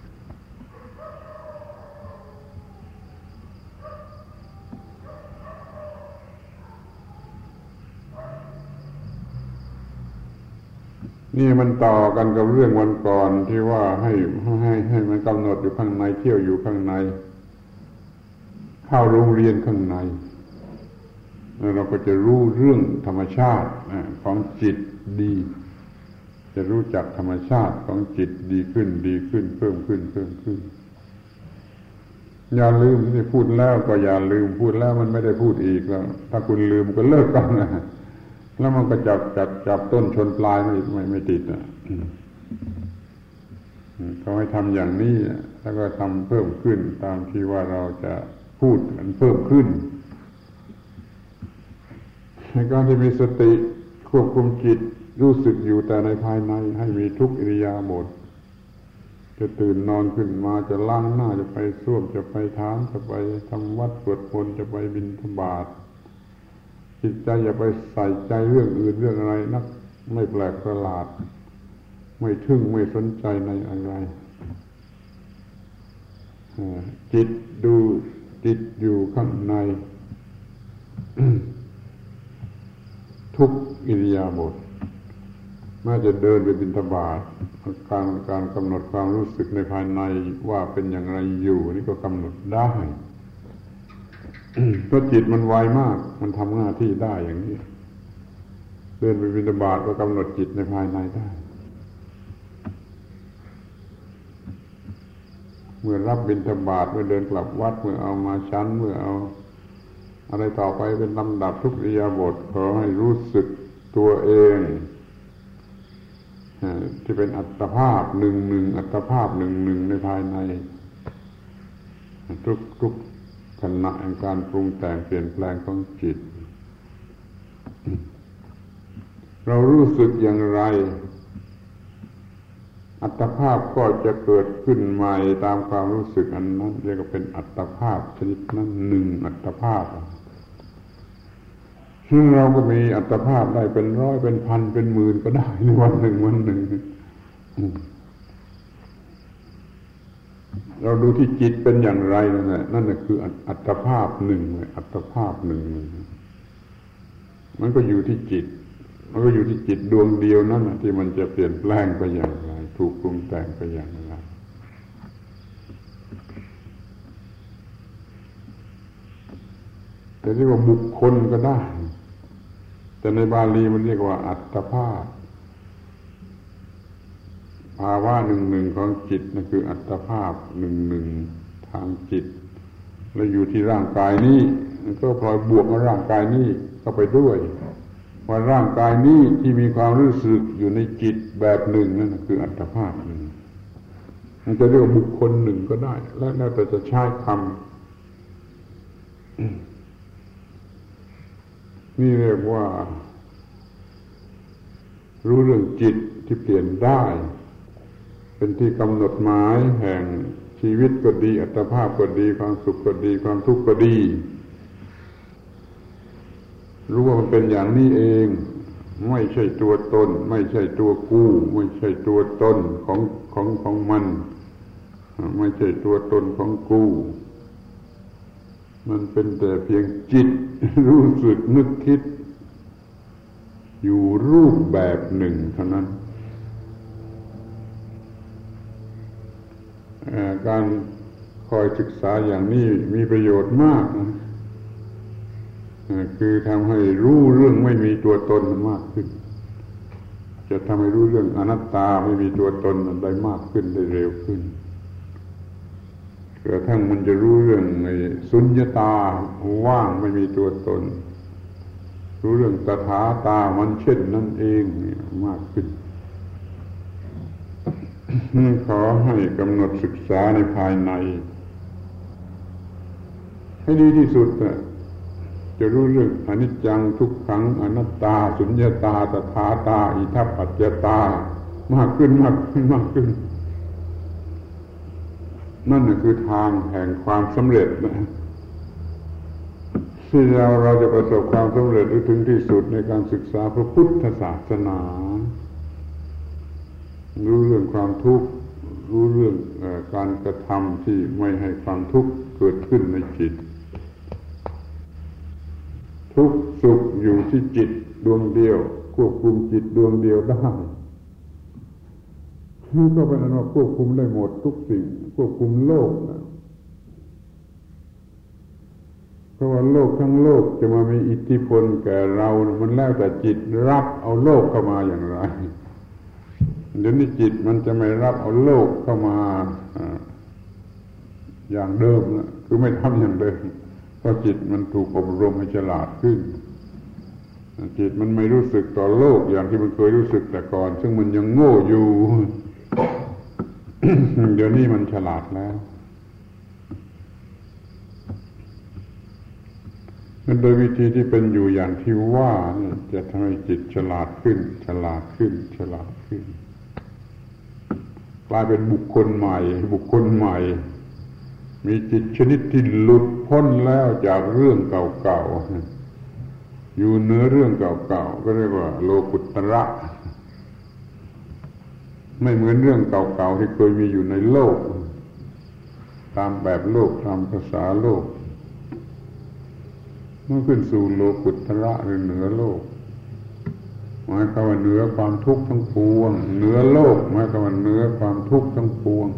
นี่มันต่อกันกับเรื่องวันก่อนที่ว่าให้มันกำหนดอยู่ข้างในเที่ยวอยู่ข้างในเข้าโรงเรียนข้างในแล้วเราก็จะรู้เรื่องธรรมชาติของจิตดีจะรู้จักธรรมชาติของจิตดีขึ้นเพิ่มขึ้นอย่าลืมที่พูดแล้วก็อย่าลืมพูดแล้วมันไม่ได้พูดอีกแล้วถ้าคุณลืมก็เลิกกันนะแล้วมันก็จับต้นชนปลายไม่ติดเขาให้ทำอย่างนี้แล้วก็ทำเพิ่มขึ้นตามที่ว่าเราจะพูดมันเพิ่มขึ้นในการที่มีสติควบคุมจิตรู้สึกอยู่แต่ในภายในให้มีทุกอิริยาบถจะตื่นนอนขึ้นมาจะล้างหน้าจะไปส้วมจะไปถามจะไปทำวัดสวดมนต์จะไปบิณฑบาตจิตใจอย่าไปใส่ใจเรื่องอื่นเรื่องอะไรนักไม่แปลกประหลาดไม่ทึ่งไม่สนใจในอะไรจิตดูจิตอยู่ข้างใน ทุกอิริยาบถแม้จะเดินไปบิณฑบาตการกำหนดความรู้สึกในภายในว่าเป็นอย่างไรอยู่นี่ก็กำหนดได้ เพราะจิตมันไวมากมันทำหน้าที่ได้อย่างนี้เดินไปบิณฑบาตก็กำหนดจิตในภายในได้เมื่อรับบิณฑบาตเมื่อเดินกลับวัดเมื่อเอามาชั้นเมื่อเอาอะไรต่อไปเป็นลำดับทุกอิริยาบถขอให้รู้สึกตัวเองที่เป็นอัตภาพหนึ่งอัตภาพหนึ่งในภายในทุกขณะแห่งการปรุงแต่งเปลี่ยนแปลงของจิตเรารู้สึกอย่างไรอัตภาพก็จะเกิดขึ้นใหม่ตามความรู้สึกอันนั้นเรียกว่าเป็นอัตภาพชนิดนั้นหนึ่งอัตภาพซึ่งเราก็มีอัตภาพได้เป็นร้อยเป็นพันเป็นหมื่นก็ได้ในวันหนึ่งเราดูที่จิตเป็นอย่างไรนั่นแหละคืออัตภาพหนึ่งอัตภาพหนึ่งมันก็อยู่ที่จิตมันก็อยู่ที่จิตดวงเดียวนั่นที่มันจะเปลี่ยนแปลงไปอย่างไรถูกปรุงแต่งไปอย่างไรแต่เรียกว่าบุคคลก็ได้แต่ในบาลีมันเรียกว่าอัตภาพภาวะหนึ่งของจิตนั่นคืออัตภาพหนึ่งทางจิตแล้วอยู่ที่ร่างกายนี้มันก็พลอยบวกกับร่างกายนี้เข้าไปด้วยว่าร่างกายนี้ที่มีความรู้สึกอยู่ในจิตแบบหนึ่งนั่นคืออัตภาพหนึ่งมันจะเรียกว่าบุคคลหนึ่งก็ได้แล้วแต่จะใช้คำนี่เรียกว่ารู้เรื่องจิตที่เปลี่ยนได้เป็นที่กำหนดหมายแห่งชีวิตก็ดีอัตภาพก็ดีความสุขก็ดีความทุกข์ก็ดีรู้ว่ามันเป็นอย่างนี้เองไม่ใช่ตัวตนไม่ใช่ตัวกูไม่ใช่ตัวตนของมันไม่ใช่ตัวตนของกูมันเป็นแต่เพียงจิตรู้สึกนึกคิดอยู่รูปแบบหนึ่งเท่านั้นการคอยศึกษาอย่างนี้มีประโยชน์มากคือทำให้รู้เรื่องไม่มีตัวตนมากขึ้นจะทำให้รู้เรื่องอนัตตาไม่มีตัวตนได้มากขึ้นได้เร็วขึ้นกระทั่งมันจะรู้เรื่องสุญญตาว่างไม่มีตัวตนรู้เรื่องตถาตามันเช่นนั้นเองมากขึ้นขอให้กำหนดศึกษาในภายในให้ดีที่สุดจะรู้เรื่องอนิจจังทุกขังอนัตตาสุญญตาตถาตาอิทัปปัจจตามากขึ้นมากขึ้นมากขึ้นนั่นคือทางแห่งความสำเร็จนะที่เราจะประสบความสำเร็จหรือถึงที่สุดในการศึกษาพระพุทธศาสนารู้เรื่องความทุกข์รู้เรื่องการกระทำที่ไม่ให้ความทุกข์เกิดขึ้นในจิตทุกข์สุขอยู่ที่จิตดวงเดียวควบคุมจิตดวงเดียวได้ก็เป็นอันว่าควบคุมได้หมดทุกสิ่งควบคุมโลกนะเพราะว่าโลกทั้งโลกจะมามีอิทธิพลแก่เรามันแล้วแต่จิตรับเอาโลกเข้ามาอย่างไรเดี๋ยวนี้จิตมันจะไม่รับเอาโลกเข้ามาอย่างเดิมนะคือไม่ทำอย่างเดิมเพราะจิตมันถูกอบรมให้ฉลาดขึ้นจิตมันไม่รู้สึกต่อโลกอย่างที่มันเคยรู้สึกแต่ก่อนซึ่งมันยังโง่อยู่ เดี๋ยวนี้มันฉลาดแล้วโดยวิธีที่เป็นอยู่อย่างที่ว่าเนี่ยจะทำให้จิตฉลาดขึ้นฉลาดขึ้นฉลาดขึ้นกลายเป็นบุคคลใหม่บุคคลใหม่มีจิตชนิดที่หลุดพ้นแล้วจากเรื่องเก่าๆอยู่เหนือเรื่องเก่าๆก็เรียกว่าโลกุตระไม่เหมือนเรื่องเก่าๆที่เคยมีอยู่ในโลกตามแบบโลกตามภาษาโลกเมื่อขึ้นสู่โลกุตระหรือเหนือโลกหมายความว่าเหนือความทุกข์ทั้งปวงเหนือโลกหมายความว่าเหนือความทุกข์ทั้งปวง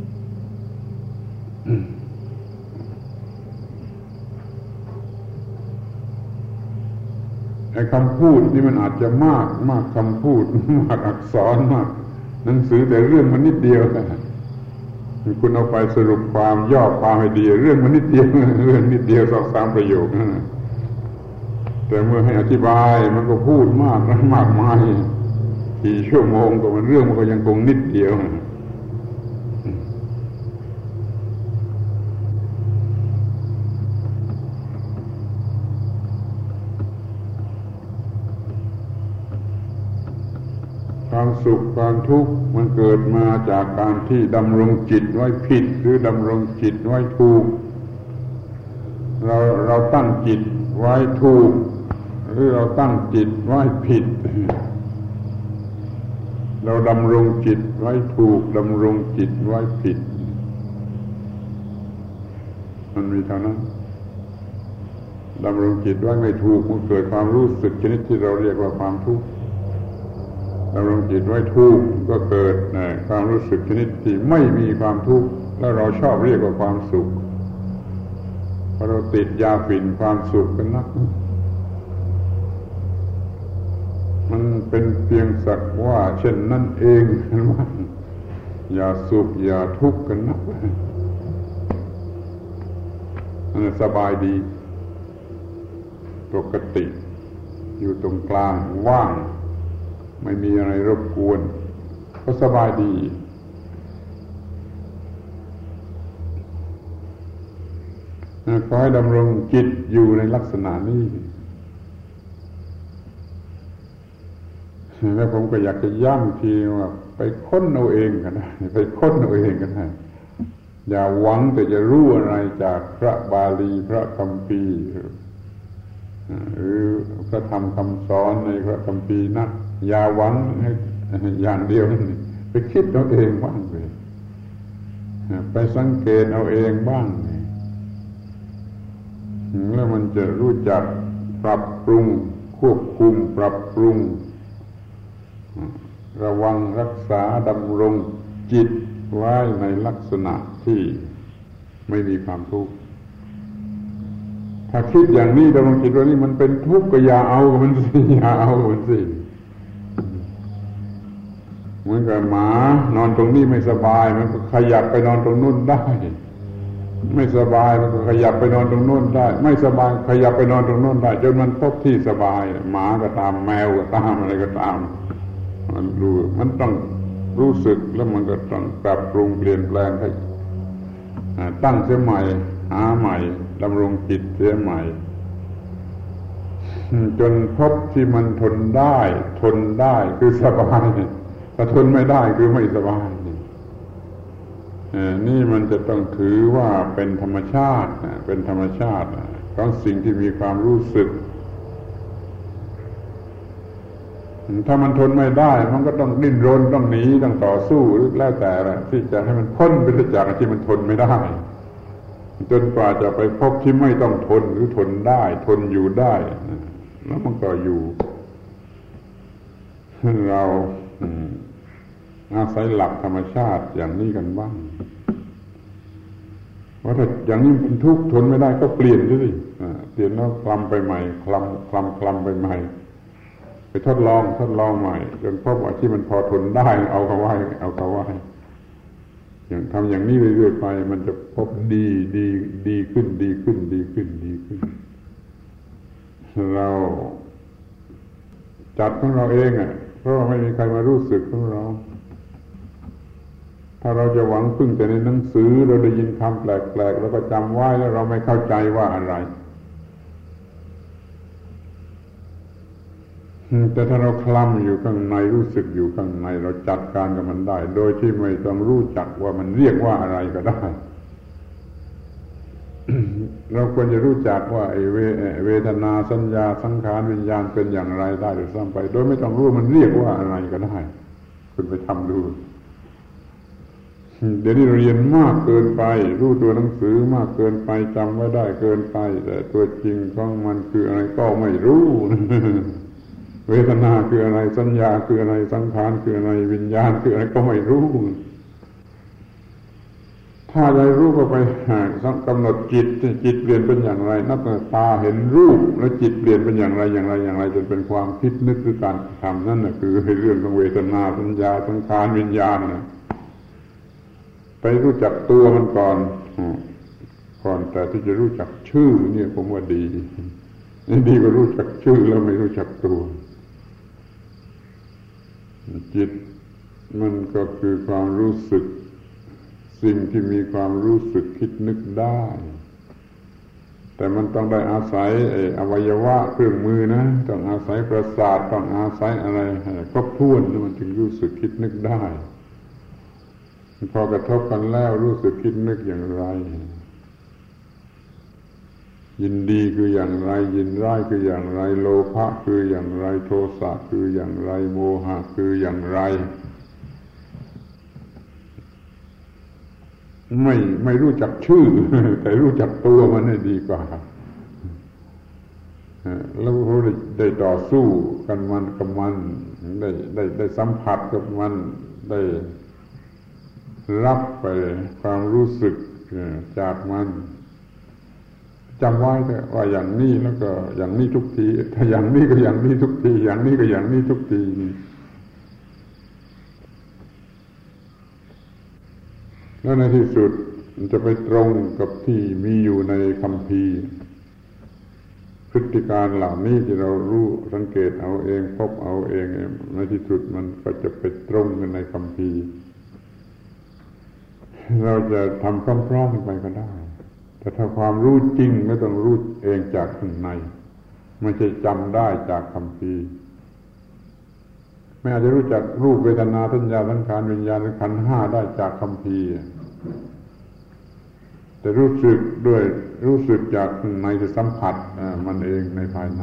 ไอ้คำพูดนี่มันอาจจะมากคำพูดมากอักษรมากหนังสือแต่เรื่องมันนิดเดียวคุณเอาไปสรุปความย่อความให้ดีเรื่องมันนิดเดียวเรื่องนิดเดียว2-3ประโยคนั่นแต่เมื่อให้อธิบายมันก็พูดมากนะมากมายกี่ชั่วโมงก็มันเรื่องมันก็ยังคงนิดเดียวความสุขความทุกข์มันเกิดมาจากการที่ดำรงจิตไว้ผิดหรือดำรงจิตไว้ถูกเราตั้งจิตไว้ถูกหรือเราตั้งจิตไว้ผิดเราดำรงจิตไว้ถูกดำรงจิตไว้ผิดมันมีเท่านั้นดำรงจิตไว้ไม่ถูกมันเกิดความรู้สึกชนิดที่เราเรียกว่าความทุกข์ดำรงจิตไว้ถูกก็เกิดความรู้สึกชนิดที่ไม่มีความทุกข์แล้วเราชอบเรียกว่าความสุขเพราะเราติดยาฝิ่นความสุขกันนักมันเป็นเพียงสักว่าเช่นนั่นเองว่าอย่าสุขอย่าทุกข์กันนักสบายดีปกติอยู่ตรงกลางว่างไม่มีอะไรรบกวนก็สบายดีขอให้ดำรงจิตอยู่ในลักษณะนี้แล้วผมก็อยากจะย้ำทีว่าไปค้นเอาเองกันนะไปค้นเอาเองกันนะอย่าหวังแต่จะรู้อะไรจากพระบาลีพระคัมภีร์หรือพระธรรมคำสอนในพระคัมภีร์นะอย่าหวังให้อย่างเดียวนี่ไปคิดเอาเองบ้างเลยไปสังเกตเอาเองบ้างแล้วมันจะรู้จักปรับปรุงควบคุมปรับปรุงระวังรักษาดำรงจิตไว้ในลักษณะที่ไม่มีความทุกข์ถ้าคิดอย่างนี้ดำรงจิตไว้นี่มันเป็นทุกข์ก็อย่าเอามันสิอย่าเอามันสิเหมือนกับหมานอนตรงนี้ไม่สบายมันก็ขยับไปนอนตรงนู้นได้ไม่สบายมันก็ขยับไปนอนตรงโน้นได้ไม่สบายขยับไปนอนตรงโน้นได้จนมันพบที่สบายหมาก็ตามแมวก็ตามอะไรก็ตามมันรู้มันต้องรู้สึกแล้วมันก็ต้องปรับปรุงเปลี่ยนแปลงให้ตั้งเสียใหม่หาใหม่ดำรงจิตเสียใหม่จนพบที่มันทนได้คือสบายถ้าทนไม่ได้คือไม่สบายนี่มันจะต้องถือว่าเป็นธรรมชาติของสิ่งที่มีความรู้สึกถ้ามันทนไม่ได้มันก็ต้องดิ้นรนต้องหนีต้องต่อสู้หรือแล้วแต่ที่จะให้มันพ้นไปจากที่มันทนไม่ได้จนกว่าจะไปพบที่ไม่ต้องทนหรือทนได้ทนอยู่ได้แล้วมันก็อยู่เราอาศัยหลักธรรมชาติอย่างนี้กันบ้างว่าถ้าอย่างนี้เป็นทุกข์ทนไม่ได้ก็เปลี่ยนสิเปลี่ยนแล้วคลำไปใหม่คลำไปใหม่ไปทดลองใหม่จนพบว่าที่มันพอทนได้เอาเข้าไว้อย่างทำอย่างนี้เรื่อยๆไปมันจะพบดีขึ้นเราจัดของเราเองเพราะว่าไม่มีใครมารู้สึกของเราถ้าเราจะหวังพึ่งแต่ในหนังสือเราได้ยินคำแปลกๆแล้วก็จำไว้แล้วเราไม่เข้าใจว่าอะไรแต่ถ้าเราคลำอยู่ข้างในรู้สึกอยู่ข้างในเราจัดการกับมันได้โดยที่ไม่ต้องรู้จักว่ามันเรียกว่าอะไรก็ได้ เราควรจะรู้จักว่าไอ้เวทนาสัญญาสังขารวิญญาณเป็นอย่างไรได้หรือซ้ำไปโดยไม่ต้องรู้มันเรียกว่าอะไรก็ได้คุณไปทำดูเดี๋ยวนี้เรียนมากเกินไปรู้ตัวหนังสือมากเกินไปจำไม่ได้เกินไปแต่ตัวจริงของมันคืออะไรก็ไม่รู้ เวทนาคืออะไรสัญญาคืออะไรสังขารคืออะไรวิญญาณคืออะไรก็ไม่รู้ถ้าใจรู้ก็ไปกำหนดจิตเปลี่ยนเป็นอย่างไรนับแต่ตาเห็นรูปแล้วจิตเปลี่ยนเป็นอย่างไรจนเป็นความคิดนึกคือการทำนั่นคือเรื่องของเวทนาสัญญาสังขารวิญญาณไปรู้จักตัวมันก่อนแต่ที่จะรู้จักชื่อเนี่ยผมว่าดีกว่ารู้จักชื่อแล้วไม่รู้จักตัวจิตมันก็คือความรู้สึกสิ่งที่มีความรู้สึกคิดนึกได้แต่มันต้องได้อาศัยอวัยวะเครื่องมือนะต้องอาศัยประสาทต้องอาศัยอะไรครบถ้วนมันจึงรู้สึกคิดนึกได้พอกระทบกันแล้วรู้สึกคิดนึกอย่างไรยินดีคืออย่างไรยินร้ายคืออย่างไรโลภะคืออย่างไรโทสะคืออย่างไรโมหะคืออย่างไรไม่รู้จักชื่อ แต่รู้จักตัวมันให้ดีกว่าแล้วเขาได้ต่อสู้กันมันกับมันได้สัมผัสกับมันได้รับไปความรู้สึกจากมันจำไว้ว่าอย่างนี้แล้วก็อย่างนี้ทุกทีถ้าอย่างนี้ก็อย่างนี้ทุกทีอย่างนี้ก็อย่างนี้ทุกทีแล้วในที่สุดมันจะไปตรงกับที่มีอยู่ในคัมภีร์พฤติการเหล่านี้ที่เรารู้สังเกตเอาเองพบเอาเองในที่สุดมันก็จะไปตรงกันในคัมภีร์เราจะทำพร้อมๆไปก็ได้แต่ถ้าความรู้จริงไม่ต้องรู้เองจากข้างในไม่ใช่จำได้จากคัมภีร์ไม่อาจจะรู้จักรูปเวทนาสัญญาสังขารวิญญาณขันธ์ห้าได้จากคัมภีร์แต่รู้สึกจากข้างในจะสัมผัสมันเองในภายใน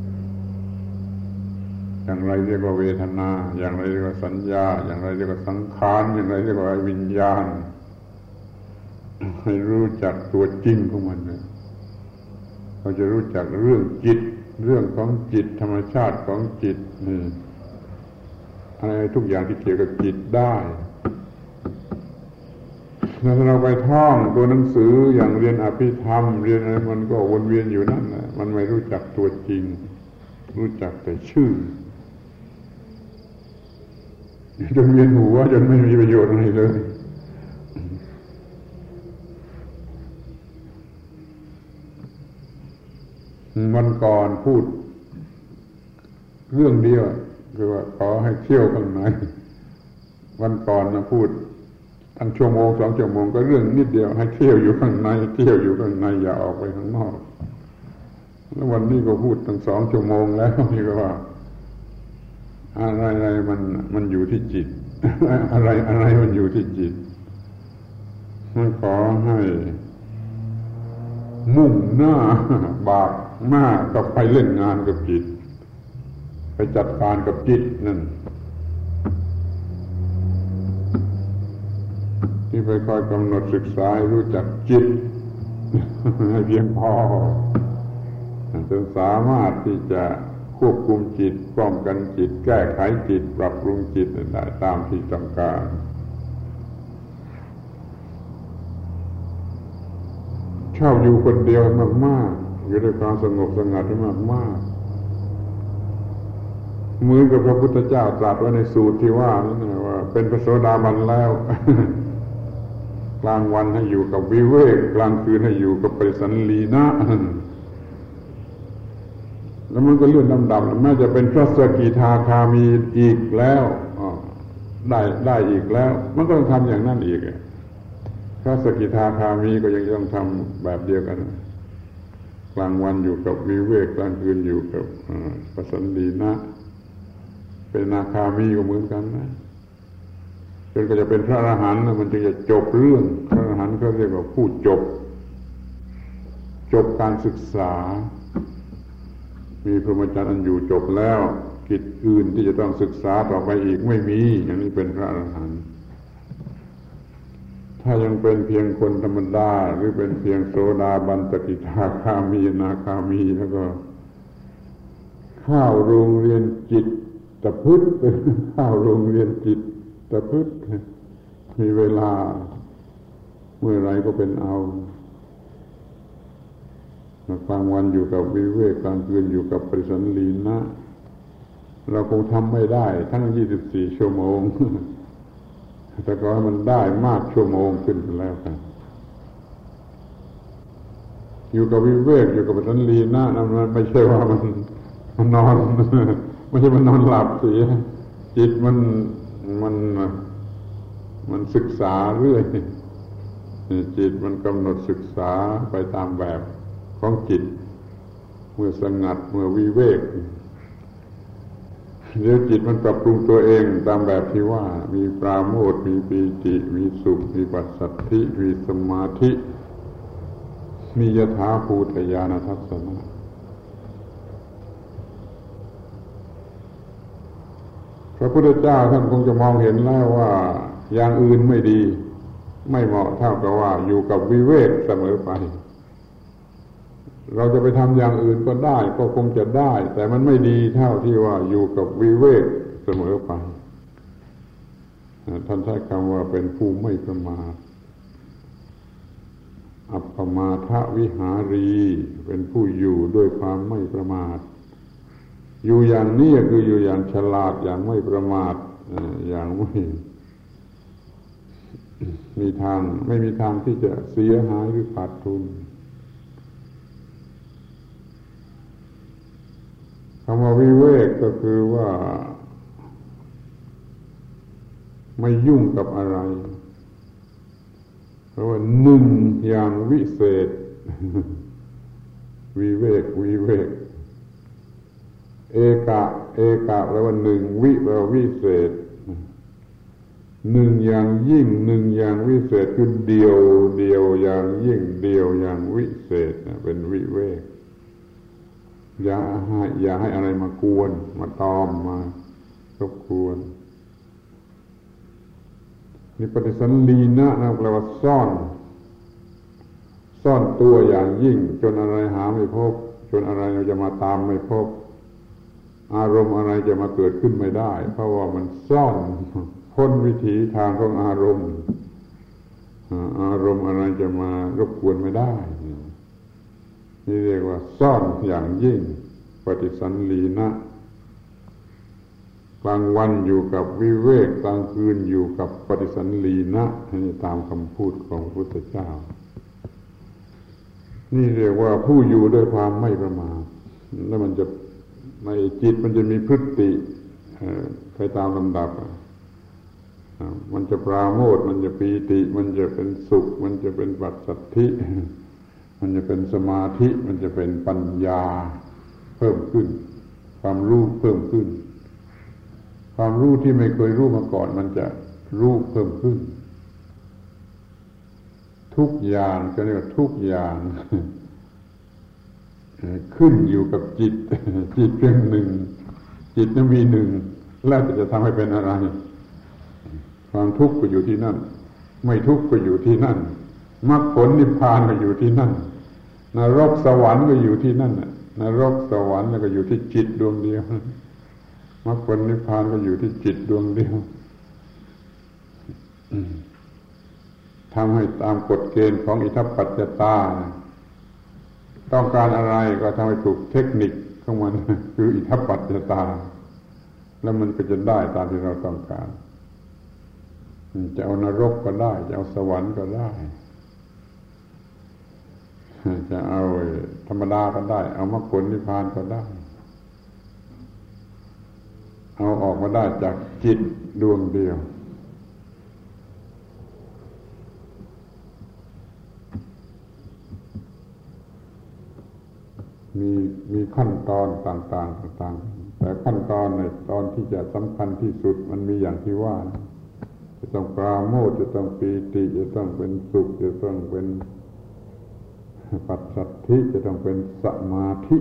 อย่างไรเรียกว่าเวทนาอย่างไรเรียกว่าสัญญาอย่างไรเรียกว่าสังขารอย่างไรเรียกว่าวิญญาณให้รู้จักตัวจริงของมันเราจะรู้จักเรื่องจิตเรื่องของจิตธรรมชาติของจิตนี่อะไรทุกอย่างที่เกี่ยวกับจิตได้ถ้าเราไปท่องตัวหนังสืออย่างเรียนอภิธรรมเรียนอะไรมันก็วนเวียนอยู่นั่นแหละมันไม่รู้จักตัวจริงรู้จักแต่ชื่อจนเวียนหัวจนไม่มีประโยชน์อะไรเลยวันก่อนพูดเรื่องเดียวคือว่าขอให้เที่ยวข้างในวันก่อนนะพูดตั้งชั่วโมง2 ชั่วโมงก็เรื่องนิดเดียวให้เที่ยวอยู่ข้างในเที่ยวอยู่ข้างในอย่าออกไปข้างนอกแล้ววันนี้ก็พูดตั้ง2 ชั่วโมงแล้วนี่ก็ว่าอะไรมันอยู่ที่จิตอะไรมันอยู่ที่จิตมันขอให้มุ่งหน้าบากหน้ากับไปเล่นงานกับจิตไปจัดการกับจิตนั่นที่ไปคอยกำหนดศึกษาให้รู้จักจิตให้เพียงพอจนสามารถที่จะควบคุมจิตป้องกันจิตแก้ไขจิตปรับปรุงจิตได้ตามที่ต้องการชอบอยู่คนเดียวมากๆอยู่ด้วยความสงบสงัดมากๆเหมือนกับพระพุทธเจ้าตรัสไว้ในสูตรที่ว่านั่นนะว่าเป็นพระโสดาบันแล้ว กลางวันให้อยู่กับวิเวกกลางคืนให้อยู่กับปริสันลีนะแล้วมันก็เลื่อนลำดับแม้จะเป็นพระสกิทาคามีอีกแล้วได้อีกแล้วมันก็ต้องทำอย่างนั้นอีกพระสกิทาคามีก็ยังต้องทำแบบเดียวกันกลางวันอยู่กับวิเวกกลางคืนอยู่กับปริสันลีนะเป็นนาคามีก็เหมือนกันนะจนก็จะเป็นพระอรหันต์มันจึงจะจบเรื่องพระอรหันต์ก็เรียกว่าผู้จบการศึกษามีพรหมจรรย์อันอยู่จบแล้วกิจอื่นที่จะต้องศึกษาต่อไปอีกไม่มีอย่างนี้เป็นพระอรหันต์ถ้ายังเป็นเพียงคนธรรมดาหรือเป็นเพียงโสดาบันสกิทาคามีนาคามีแล้วก็เข้าโรงเรียนจิตตะพึดเป็นเข้าโรงเรียนจิตตะพึดมีเวลาเมื่อไรก็เป็นเอากลางวันอยู่กับวิเวกกลางคืนอยู่กับปริสันลีนะเราคงทำไม่ได้ทั้ง24 ชั่วโมงแต่ก็ให้มันได้มากชั่วโมงขึ้นแล้วกันอยู่กับวิเวกอยู่กับปริสันลีนะนั่นไม่ใช่ว่ามันนอนไม่ใช่มันนอนหลับเสียจิตมันศึกษาเรื่อยจิตมันกำหนดศึกษาไปตามแบบของจิตเมื่อสงัดเมื่อวิเวกเดี๋ยวจิตมันปรับปรุงตัวเองตามแบบที่ว่ามีปราโมทย์มีปีติมีสุขมีปัสสัทธิมีสมาธิมียถาภูตญาณทัศนะพระพุทธเจ้าท่านคงจะมองเห็นแล้วว่าอย่างอื่นไม่ดีไม่เหมาะเท่ากับว่าอยู่กับวิเวกเสมอไปเราจะไปทำอย่างอื่นก็ได้ก็คงจะได้แต่มันไม่ดีเท่าที่ว่าอยู่กับวิเวกเสมอไปท่านใช้คำว่าเป็นผู้ไม่ประมาทอัปปมาทวิหารีเป็นผู้อยู่ด้วยความไม่ประมาทอยู่อย่างนี้คืออยู่อย่างฉลาดอย่างไม่ประมาทอย่างไม่มีทางที่จะเสียหายหรือขาดทุนคำว่าวิเวกก็คือว่าไม่ยุ่งกับอะไรเพราะว่าหนึ่งอย่างวิเศษวิเวกเอกะแปลว่าหนึ่งวิแปลว่าวิเศษหนึ่งอย่างยิ่งหนึ่งอย่างวิเศษคือเดียวอย่างยิ่งเดียวอย่างวิเศษเป็นวิเวกอย่าให้อะไรมากวนมาตอมมารบกวนนี่ปฏิสันลีนะแปลว่าซ่อนตัวอย่างยิ่งจนอะไรหาไม่พบจนอะไรจะมาตามไม่พบอารมณ์อะไรจะมาเกิดขึ้นไม่ได้เพราะว่ามันซ่อนพ้นวิถีทางของอารมณ์อะไรจะมารบกวนไม่ได้นี่เรียกว่าซ่อนอย่างยิ่งปฏิสันลีนะกลางวันอยู่กับวิเวกกลางคืนอยู่กับปฏิสันลีนะนี่ตามคำพูดของพระพุทธเจ้านี่เรียกว่าผู้อยู่ด้วยความไม่ประมาทแล้วมันจะในจิตมันจะมีพฤติไปตามลำดับมันจะปราโมทย์มันจะปีติมันจะเป็นสุขมันจะเป็นปัสสัทธิมันจะเป็นสมาธิมันจะเป็นปัญญาเพิ่มขึ้นความรู้เพิ่มขึ้นความรู้ที่ไม่เคยรู้มาก่อนมันจะรู้เพิ่มขึ้นทุกอย่างก็เรียกว่าทุกอย่างขึ้นอยู่กับจิตจิตเพียงหนึ่งจิตนั้นมีหนึ่งแล้วจะทำให้เป็นอะไรความทุกข์ก็อยู่ที่นั่นไม่ทุกข์ก็อยู่ที่นั่นมรรคผลนิพพานก็อยู่ที่นั่นนรกสวรรค์ก็อยู่ที่นั่นนรกสวรรค์ก็อยู่ที่จิตดวงเดียวมรรคผลนิพพานก็อยู่ที่จิตดวงเดียวทำให้ตามกฎเกณฑ์ของอิทัปปัจจตาต้องการอะไรก็ทำให้ถูกเทคนิคของมันคืออิทัปปัจจตาแล้วมันก็จะได้ตามที่เราต้องการจะเอานรกก็ได้จะเอาสวรรค์ก็ได้จะเอาธรรมดาก็ได้เอามรรคผลนิพพานก็ได้เอาออกมาได้จากจิตดวงเดียวมีขั้นตอนต่างๆแต่ขั้นตอนในตอนที่จะสำคัญที่สุดมันมีอย่างที่ว่าจะต้องปราโมทย์จะต้องปีติจะต้องเป็นสุขจะต้องเป็นปัสสัทธิจะต้องเป็นสมาธิ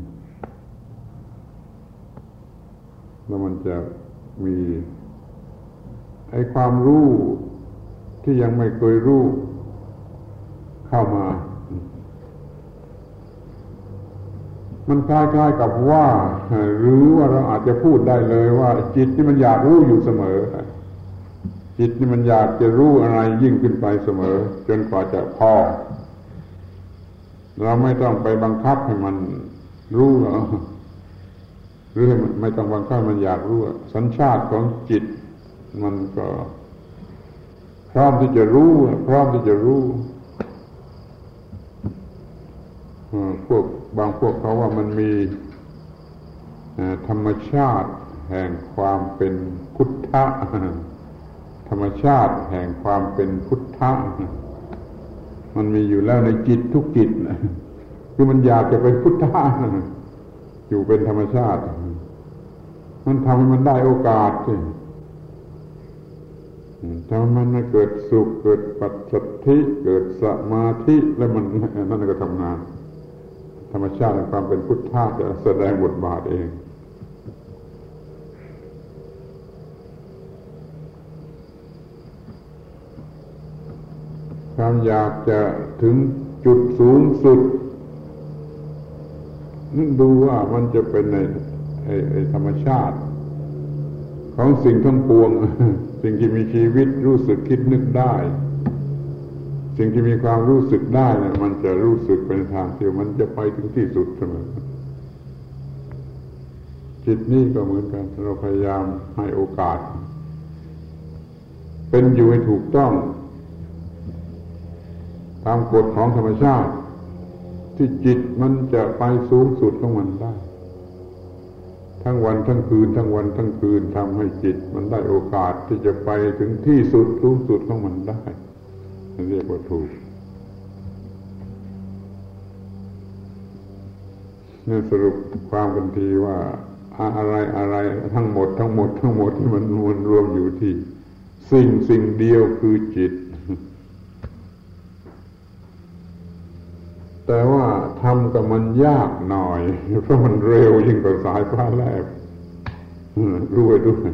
แล้วมันจะมีไอ้ความรู้ที่ยังไม่เคยรู้เข้ามามันคล้ายๆกับว่าหรือว่าเราอาจจะพูดได้เลยว่าจิตนี่มันอยากรู้อยู่เสมอจิตนี่มันอยากจะรู้อะไรยิ่งขึ้นไปเสมอจนกว่าจะพอเราไม่ต้องไปบังคับให้มันรู้หรอกหรือไม่ต้องบังคับมันอยากรู้สัญชาติของจิตมันก็พร้อมที่จะรู้พร้อมที่จะรู้บางพวกเขาว่ามันมีธรรมชาติแห่งความเป็นพุทธะธรรมชาติแห่งความเป็นพุทธะมันมีอยู่แล้วในจิตทุกจิตคือมันอยากจะเป็นพุทธะอยู่เป็นธรรมชาติมันทำให้มันได้โอกาสสิทำให้มันเกิดสุขเกิดปัสสัทธิเกิดสมาธิแล้วมันนั่นก็ทำงานธรรมชาติแห่งความเป็นพุทธะจะแสดงบทบาทเองความอยากจะถึงจุดสูงสุดดูว่ามันจะเป็นในธรรมชาติของสิ่งทั้งปวงสิ่งที่มีชีวิตรู้สึกคิดนึกได้สิ่งที่มีความรู้สึกได้เนี่ยมันจะรู้สึกเป็นทางที่มันจะไปถึงที่สุดเสมอจิตนี่ก็เหมือนกันเราพยายามให้โอกาสเป็นอยู่ให้ถูกต้องตามกฎของธรรมชาติที่จิตมันจะไปสูงสุดของมันได้ทั้งวันทั้งคืนทั้งวันทั้งคืนทำให้จิตมันได้โอกาสที่จะไปถึงที่สุดสูงสุดของมันได้เรียกว่าถูกนี่สรุปความกันทีว่าอะไรทั้งหมดมันรวมอยู่ที่สิ่งเดียวคือจิตแต่ว่าทำกับมันยากหน่อยเพราะมันเร็วยิ่งกว่าสายฟ้าแลบรู้ไว้ด้วย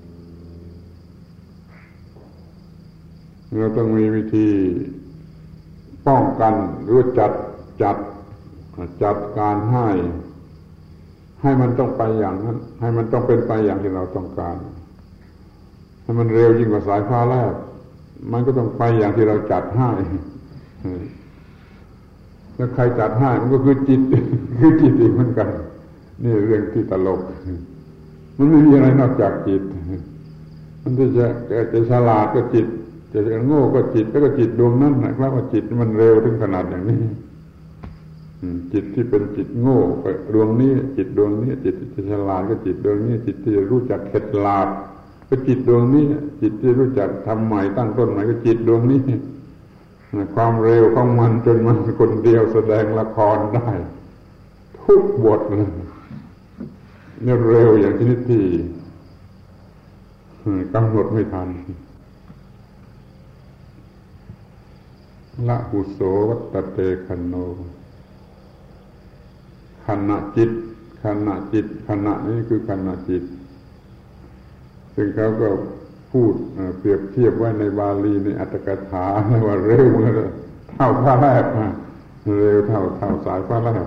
เราต้องมีวิธีป้องกันหรือจัดการให้มันต้องไปอย่างนั้นให้มันต้องเป็นไปอย่างที่เราต้องการถ้ามันเร็วยิ่งกว่าสายฟ้าแลบมันก็ต้องไปอย่างที่เราจัดให้แล้วใครจัดให้มันก็คือจิตเองเหมือนกันนี่เรื่องที่ตลกมันไม่มีอะไรนอกจากจิตมันจะฉลาดก็จิตจะโง่ก็จิตแล้วก็จิตดวงนั้นนะครับว่าจิตมันเร็วถึงขนาดอย่างนี้จิตที่เป็นจิตโง่ไปดวงนี้จิตดวงนี้จิตที่ฉลาดก็จิตดวงนี้จิตที่รู้จักเข็ดหลาบก็จิตดวงนี้จิตที่รู้จักทำใหม่ตั้งต้นใหม่ก็จิตดวงนี้ความเร็วของมันจนมันคนเดียวแสดงละครได้ทุกบทเลยเนี่ยเร็วอย่างชนิดที่กำหนดไม่ทันละหุโสวัตเตคันโนขณะจิตขณะนี้คือขณะจิตซึ่งเขาก็พูดเปรียบเทียบไว้ในบาลีในอัตถกถาว่าเร็วเท่าฟ้าแลบเร็วเท่าสายฟ้าแลบ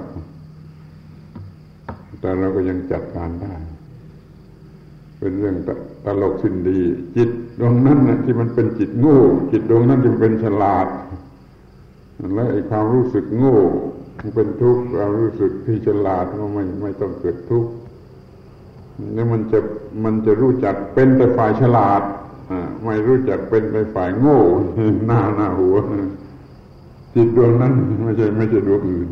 แต่เราก็ยังจัดการได้เป็นเรื่องตลกสิ้นดีจิตดวงนั้นนะที่มันเป็นจิตโง่จิตดวงนั้นที่มันเป็นฉลาดและไอ้ความรู้สึกโง่มันเป็นทุกข์ความรู้สึกที่ฉลาดก็ไม่ต้องเกิดทุกข์แล้วมันจะรู้จักเป็นแต่ฝ่ายฉลาดไม่รู้จักเป็นแต่ฝ่ายโง่หน้าหัวจิตดวงนั้นไม่ใช่ดวงอื่น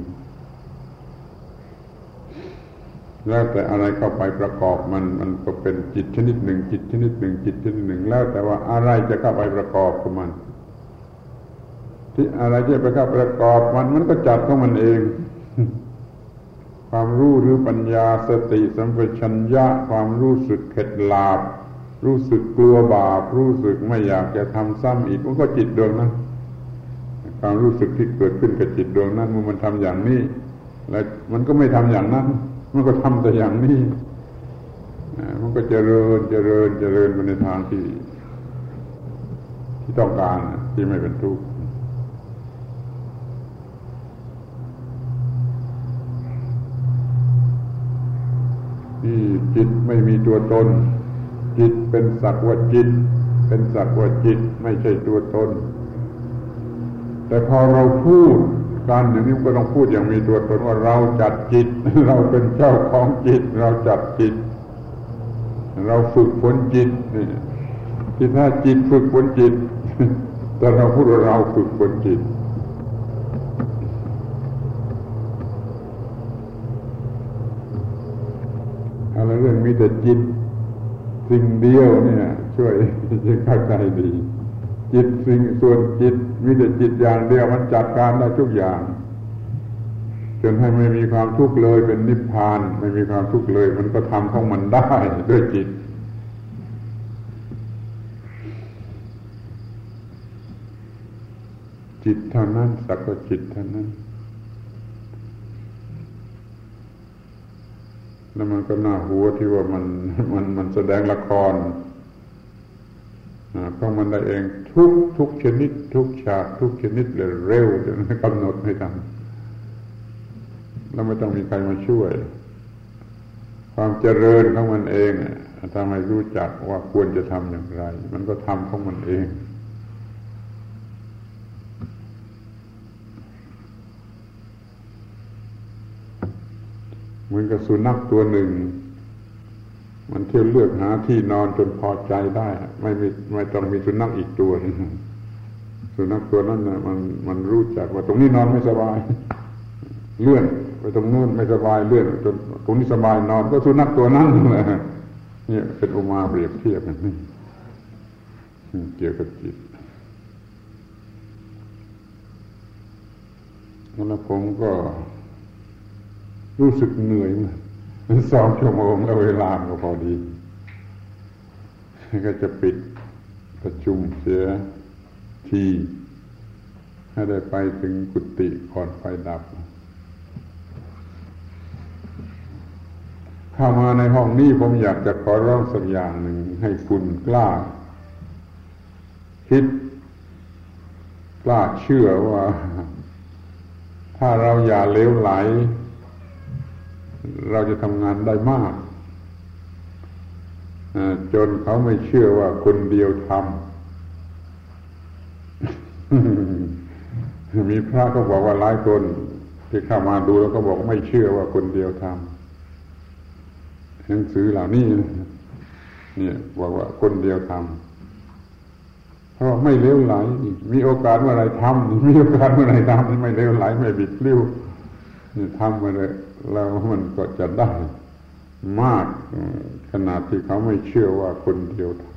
แล้วแต่อะไรเข้าไปประกอบมันก็เป็นจิตชนิดหนึ่งจิตชนิดหนึ่งจิตชนิดหนึ่งแล้วแต่ว่าอะไรจะเข้าไปประกอบกับมันที่อะไรที่ไปเข้าประกอบมันก็จัดของมันเองความรู้หรือปัญญาสติสัมปชัญญะความรู้สึกเข็ดหลาบรู้สึกกลัวบาปรู้สึกไม่อยากจะทำซ้ำอีกมันก็จิตดวงนั้นความรู้สึกที่เกิดขึ้นกับจิตดวงนั้นเมื่อมันทำอย่างนี้แล้วมันก็ไม่ทำอย่างนั้นมันก็ทำแต่อย่างนี้มันก็เจริญไปในทางที่ต้องการที่ไม่เป็นทุกข์ที่จิตไม่มีตัวตนจิตเป็นสักว่าจิตเป็นสักว่าจิตไม่ใช่ตัวตนแต่พอเราพูดการอย่างนี้ก็ต้องพูดอย่างมีตัวตนว่าเราจัดจิตเราเป็นเจ้าของจิตเราจัดจิตเราฝึกฝนจิตนี่ที่ถ้าจิตฝึกฝนจิตแต่เราพูดว่าเราฝึกฝนจิตอะไรเรื่องมีแต่จิตสิ่งเดียวเนี่ยช่วยเข้าใจดีจิตสิ่งส่วนจิตมีแต่จิตอย่างเดียวมันจัดการได้ทุกอย่างจนให้ไม่มีความทุกข์เลยเป็นนิพพานไม่มีความทุกข์เลยมันก็ทำของมันได้ด้วยจิตจิตเท่านั้นสักแต่จิตเท่านั้นแล้วมันก็น่าหัวที่ว่ามันแสดงละครของมันได้เองทุกชนิดทุกฉากทุกชนิดเลยเร็วจนกำหนดไม่ทันแล้วไม่ต้องมีใครมาช่วยความเจริญของมันเองทำให้รู้จักว่าควรจะทำอย่างไรมันก็ทำของมันเองเหมือนกับสุนัขตัวหนึ่งมันเที่ยวเลือกหาที่นอนจนพอใจได้ไม่ต้องมีสุนัขอีกตัวนึงสุนัขตัวนั้นนะมันรู้จักว่าตรงนี้นอนไม่สบายเลื่อนไปตรงโน้นไม่สบายเลื่อนจนตรงนี้สบายนอนก็สุนัขตัวนั้นแหละนี่เป็นอุมาเปรียบเทียบกันนี่เกี่ยวกับจิตแล้วผมก็รู้สึกเหนื่อยมาก2 ชั่วโมงแล้วเวลาก็พอดีก็จะปิดประชุมเสียทีให้ได้ไปถึงกุฏิก่อนไฟดับเข้ามาในห้องนี้ผมอยากจะขอร้องสักอย่างหนึ่งให้คุณกล้าคิดกล้าเชื่อว่าถ้าเราอย่าเลวไหลเราจะทำงานได้มากจนเขาไม่เชื่อว่าคนเดียวทำ มีพระก็บอกว่าหลายคนที่เข้ามาดูแล้วก็บอกไม่เชื่อว่าคนเดียวทำหนังสือเหล่านี้เนี่ยบอกว่าคนเดียวทำเพราะไม่เลวไหลมีโอกาสเมื่อไรทำมีโอกาสเมื่อไรทำไม่เลวไหลไม่บิดพลิ้วนี่ทำมาเลยแล้วมันก็จะได้มากขนาดที่เขาไม่เชื่อว่าคนเดียวทำ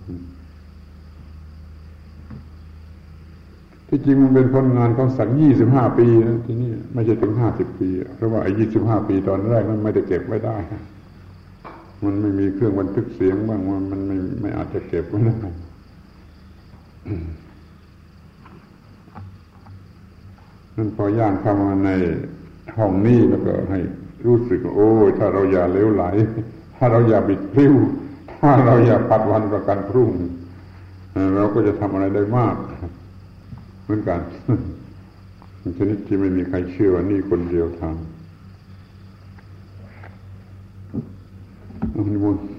ที่จริงมันเป็นผลงานของสัก25 ปีนะที่นี่ไม่ใช่ถึง50 ปีเพราะว่าไอ้25 ปีตอนแรกนั้นไม่ได้เก็บไว้ได้มันไม่มีเครื่องบันทึกเสียงบ้างมันไม่อาจจะเก็บไว้ได้นั่นพอย่างเข้ามาในห้องนี้แล้วก็ให้รู้สึกโอ้ยถ้าเราอย่าเลวไหลถ้าเราอย่าบิดพลิ้วถ้าเราอย่าปัดวันประกันพรุ่งเราก็จะทำอะไรได้มากเหมือนกันชนิดที่ไม่มีใครเชื่อว่านี่คนเดียวทำนิมนต์